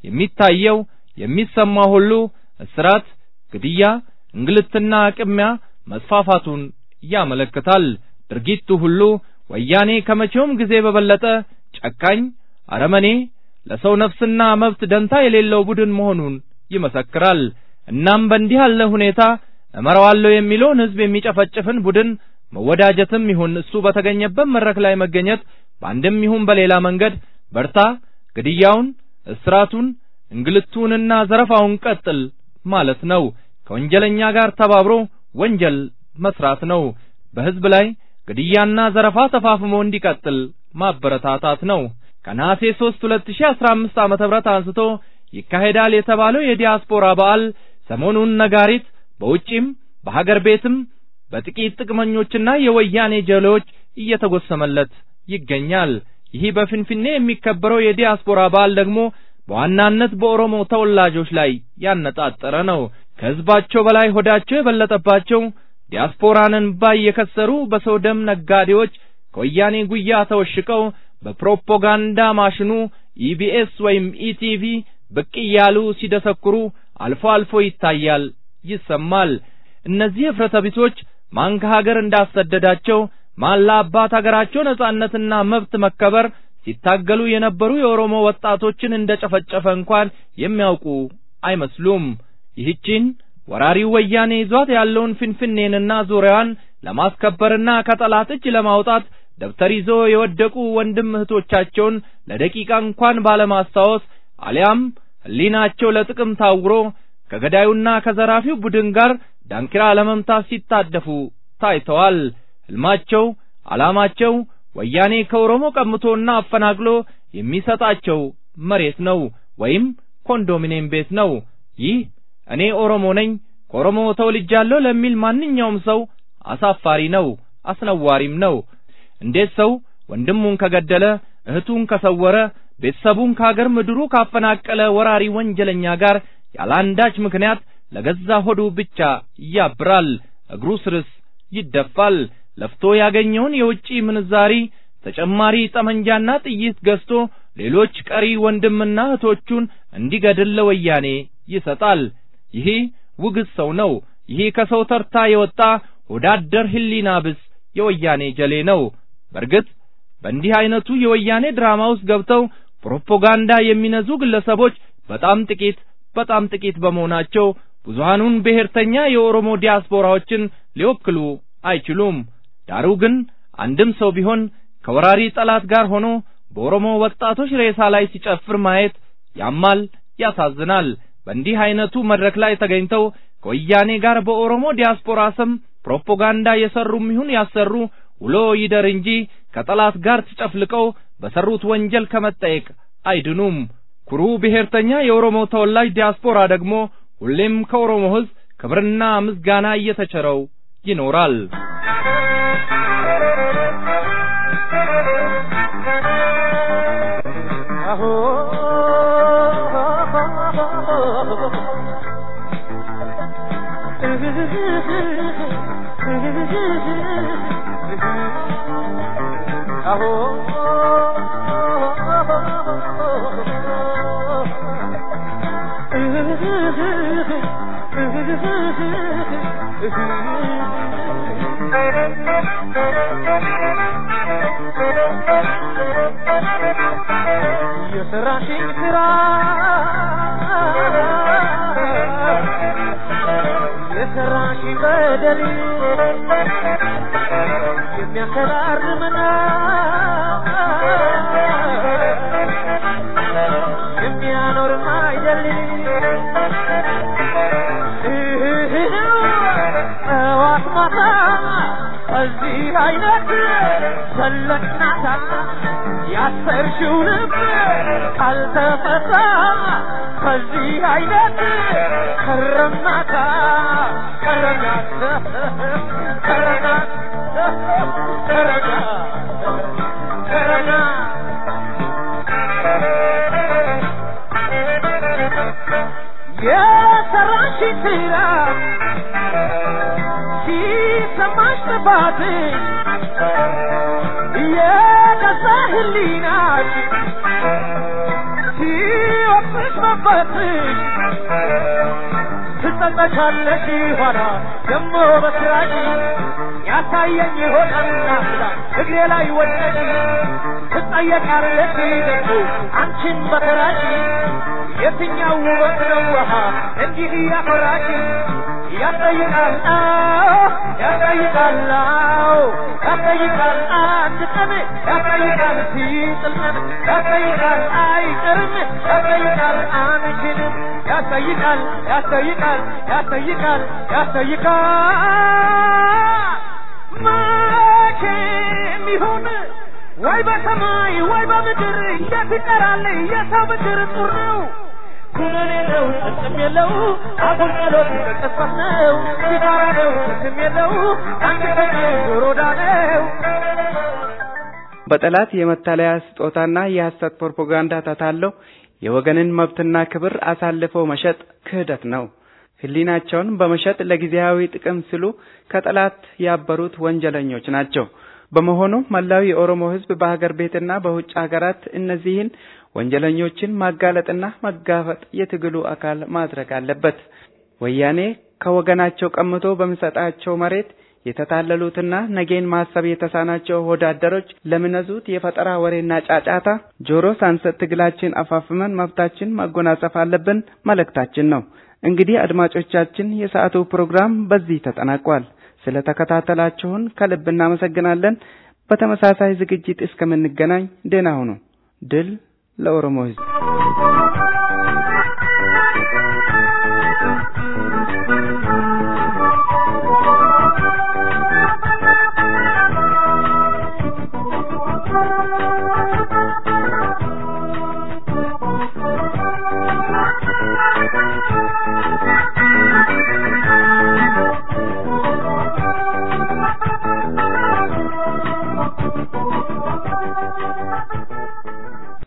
የሚታየው የሚሰማው ሁሉ እስራት፣ ግድያ፣ እንግልትና ቅሚያ መስፋፋቱን ያመለክታል። ድርጊቱ ሁሉ ወያኔ ከመቼውም ጊዜ በበለጠ ጨካኝ፣ አረመኔ፣ ለሰው ነፍስና መብት ደንታ የሌለው ቡድን መሆኑን ይመሰክራል። እናም በእንዲህ ያለ ሁኔታ እመራዋለሁ የሚለውን ህዝብ የሚጨፈጭፍን ቡድን መወዳጀትም ይሁን እሱ በተገኘበት መድረክ ላይ መገኘት በአንድም ይሁን በሌላ መንገድ በርታ፣ ግድያውን፣ እስራቱን፣ እንግልቱንና ዘረፋውን ቀጥል ማለት ነው። ከወንጀለኛ ጋር ተባብሮ ወንጀል መስራት ነው። በህዝብ ላይ ግድያና ዘረፋ ተፋፍሞ እንዲቀጥል ማበረታታት ነው። ከነሐሴ ሶስት ሁለት ሺህ አስራ አምስት ዓመተ ምህረት አንስቶ ይካሄዳል የተባለው የዲያስፖራ በዓል ሰሞኑን ነጋሪት በውጪም በሀገር ቤትም በጥቂት ጥቅመኞችና የወያኔ ጀሌዎች እየተጎሰመለት ይገኛል። ይህ በፍንፍኔ የሚከበረው የዲያስፖራ በዓል ደግሞ በዋናነት በኦሮሞ ተወላጆች ላይ ያነጣጠረ ነው። ከህዝባቸው በላይ ሆዳቸው የበለጠባቸው ዲያስፖራንን ባይ የከሰሩ በሰው ደም ነጋዴዎች ከወያኔ ጉያ ተወሽቀው በፕሮፓጋንዳ ማሽኑ ኢቢኤስ ወይም ኢቲቪ ብቅ እያሉ ሲደሰኩሩ አልፎ አልፎ ይታያል፣ ይሰማል። እነዚህ እፍረተቢሶች ማን ከሀገር እንዳሰደዳቸው፣ ማን ለአባት ሀገራቸው ነጻነትና መብት መከበር ሲታገሉ የነበሩ የኦሮሞ ወጣቶችን እንደጨፈጨፈ እንኳን የሚያውቁ አይመስሉም። ይህችን ወራሪው ወያኔ ይዟት ያለውን ፍንፍኔንና ዙሪያዋን ለማስከበርና ከጠላት እጅ ለማውጣት ደብተር ይዞ የወደቁ ወንድም እህቶቻቸውን ለደቂቃ እንኳን ባለማስታወስ አሊያም ህሊናቸው ለጥቅም ታውሮ ከገዳዩና ከዘራፊው ቡድን ጋር ዳንኪራ ለመምታት ሲታደፉ ታይተዋል። ህልማቸው ዓላማቸው ወያኔ ከኦሮሞ ቀምቶና አፈናቅሎ የሚሰጣቸው መሬት ነው ወይም ኮንዶሚኒየም ቤት ነው። ይህ እኔ ኦሮሞ ነኝ ከኦሮሞ ተወልጃለሁ ለሚል ማንኛውም ሰው አሳፋሪ ነው፣ አስነዋሪም ነው። እንዴት ሰው ወንድሙን ከገደለ፣ እህቱን ከሰወረ፣ ቤተሰቡን ከሀገር ምድሩ ካፈናቀለ ወራሪ ወንጀለኛ ጋር ያላንዳች ምክንያት ለገዛ ሆዱ ብቻ ያብራል፣ እግሩ ስርስ ይደፋል። ለፍቶ ያገኘውን የውጪ ምንዛሪ ተጨማሪ ጠመንጃና ጥይት ገዝቶ ሌሎች ቀሪ ወንድምና እህቶቹን እንዲገድል ለወያኔ ይሰጣል። ይሄ ውግዝ ሰው ነው። ይሄ ከሰው ተርታ የወጣ ወዳደር ህሊና ብስ የወያኔ ጀሌ ነው። በርግጥ በእንዲህ አይነቱ የወያኔ ድራማ ውስጥ ገብተው ፕሮፓጋንዳ የሚነዙ ግለሰቦች በጣም ጥቂት በጣም ጥቂት በመሆናቸው ብዙሃኑን ብሔርተኛ የኦሮሞ ዲያስፖራዎችን ሊወክሉ አይችሉም። ዳሩ ግን አንድም ሰው ቢሆን ከወራሪ ጠላት ጋር ሆኖ በኦሮሞ ወጣቶች ሬሳ ላይ ሲጨፍር ማየት ያማል፣ ያሳዝናል። በእንዲህ አይነቱ መድረክ ላይ ተገኝተው ከወያኔ ጋር በኦሮሞ ዲያስፖራ ስም ፕሮፓጋንዳ የሰሩም ይሁን ያሰሩ ውሎ ይደር እንጂ ከጠላት ጋር ተጨፍልቀው በሰሩት ወንጀል ከመጠየቅ አይድኑም። ኩሩ ብሔርተኛ የኦሮሞ ተወላጅ ዲያስፖራ ደግሞ ሁሌም ከኦሮሞ ሕዝብ ክብርና ምስጋና እየተቸረው ይኖራል። በጠላት የመታለያ ስጦታና የሐሰት ፕሮፓጋንዳ ተታለው የወገንን መብትና ክብር አሳልፈው መሸጥ ክህደት ነው። ህሊናቸውን በመሸጥ ለጊዜያዊ ጥቅም ሲሉ ከጠላት ያበሩት ወንጀለኞች ናቸው። በመሆኑ መላው የኦሮሞ ህዝብ በሀገር ቤትና በውጭ ሀገራት እነዚህን ወንጀለኞችን ማጋለጥና መጋፈጥ የትግሉ አካል ማድረግ አለበት። ወያኔ ከወገናቸው ቀምቶ በሚሰጣቸው መሬት የተታለሉትና ነገን ማሰብ የተሳናቸው ወዳደሮች ለሚነዙት የፈጠራ ወሬና ጫጫታ ጆሮ ሳንሰጥ ትግላችን አፋፍመን መብታችን ማጎናጸፍ አለብን መልእክታችን ነው። እንግዲህ አድማጮቻችን የሰዓቱ ፕሮግራም በዚህ ተጠናቋል። ስለተከታተላችሁን ከልብ እናመሰግናለን። በተመሳሳይ ዝግጅት እስከምንገናኝ ደህና ሁኑ። ድል ለኦሮሞ ሕዝብ።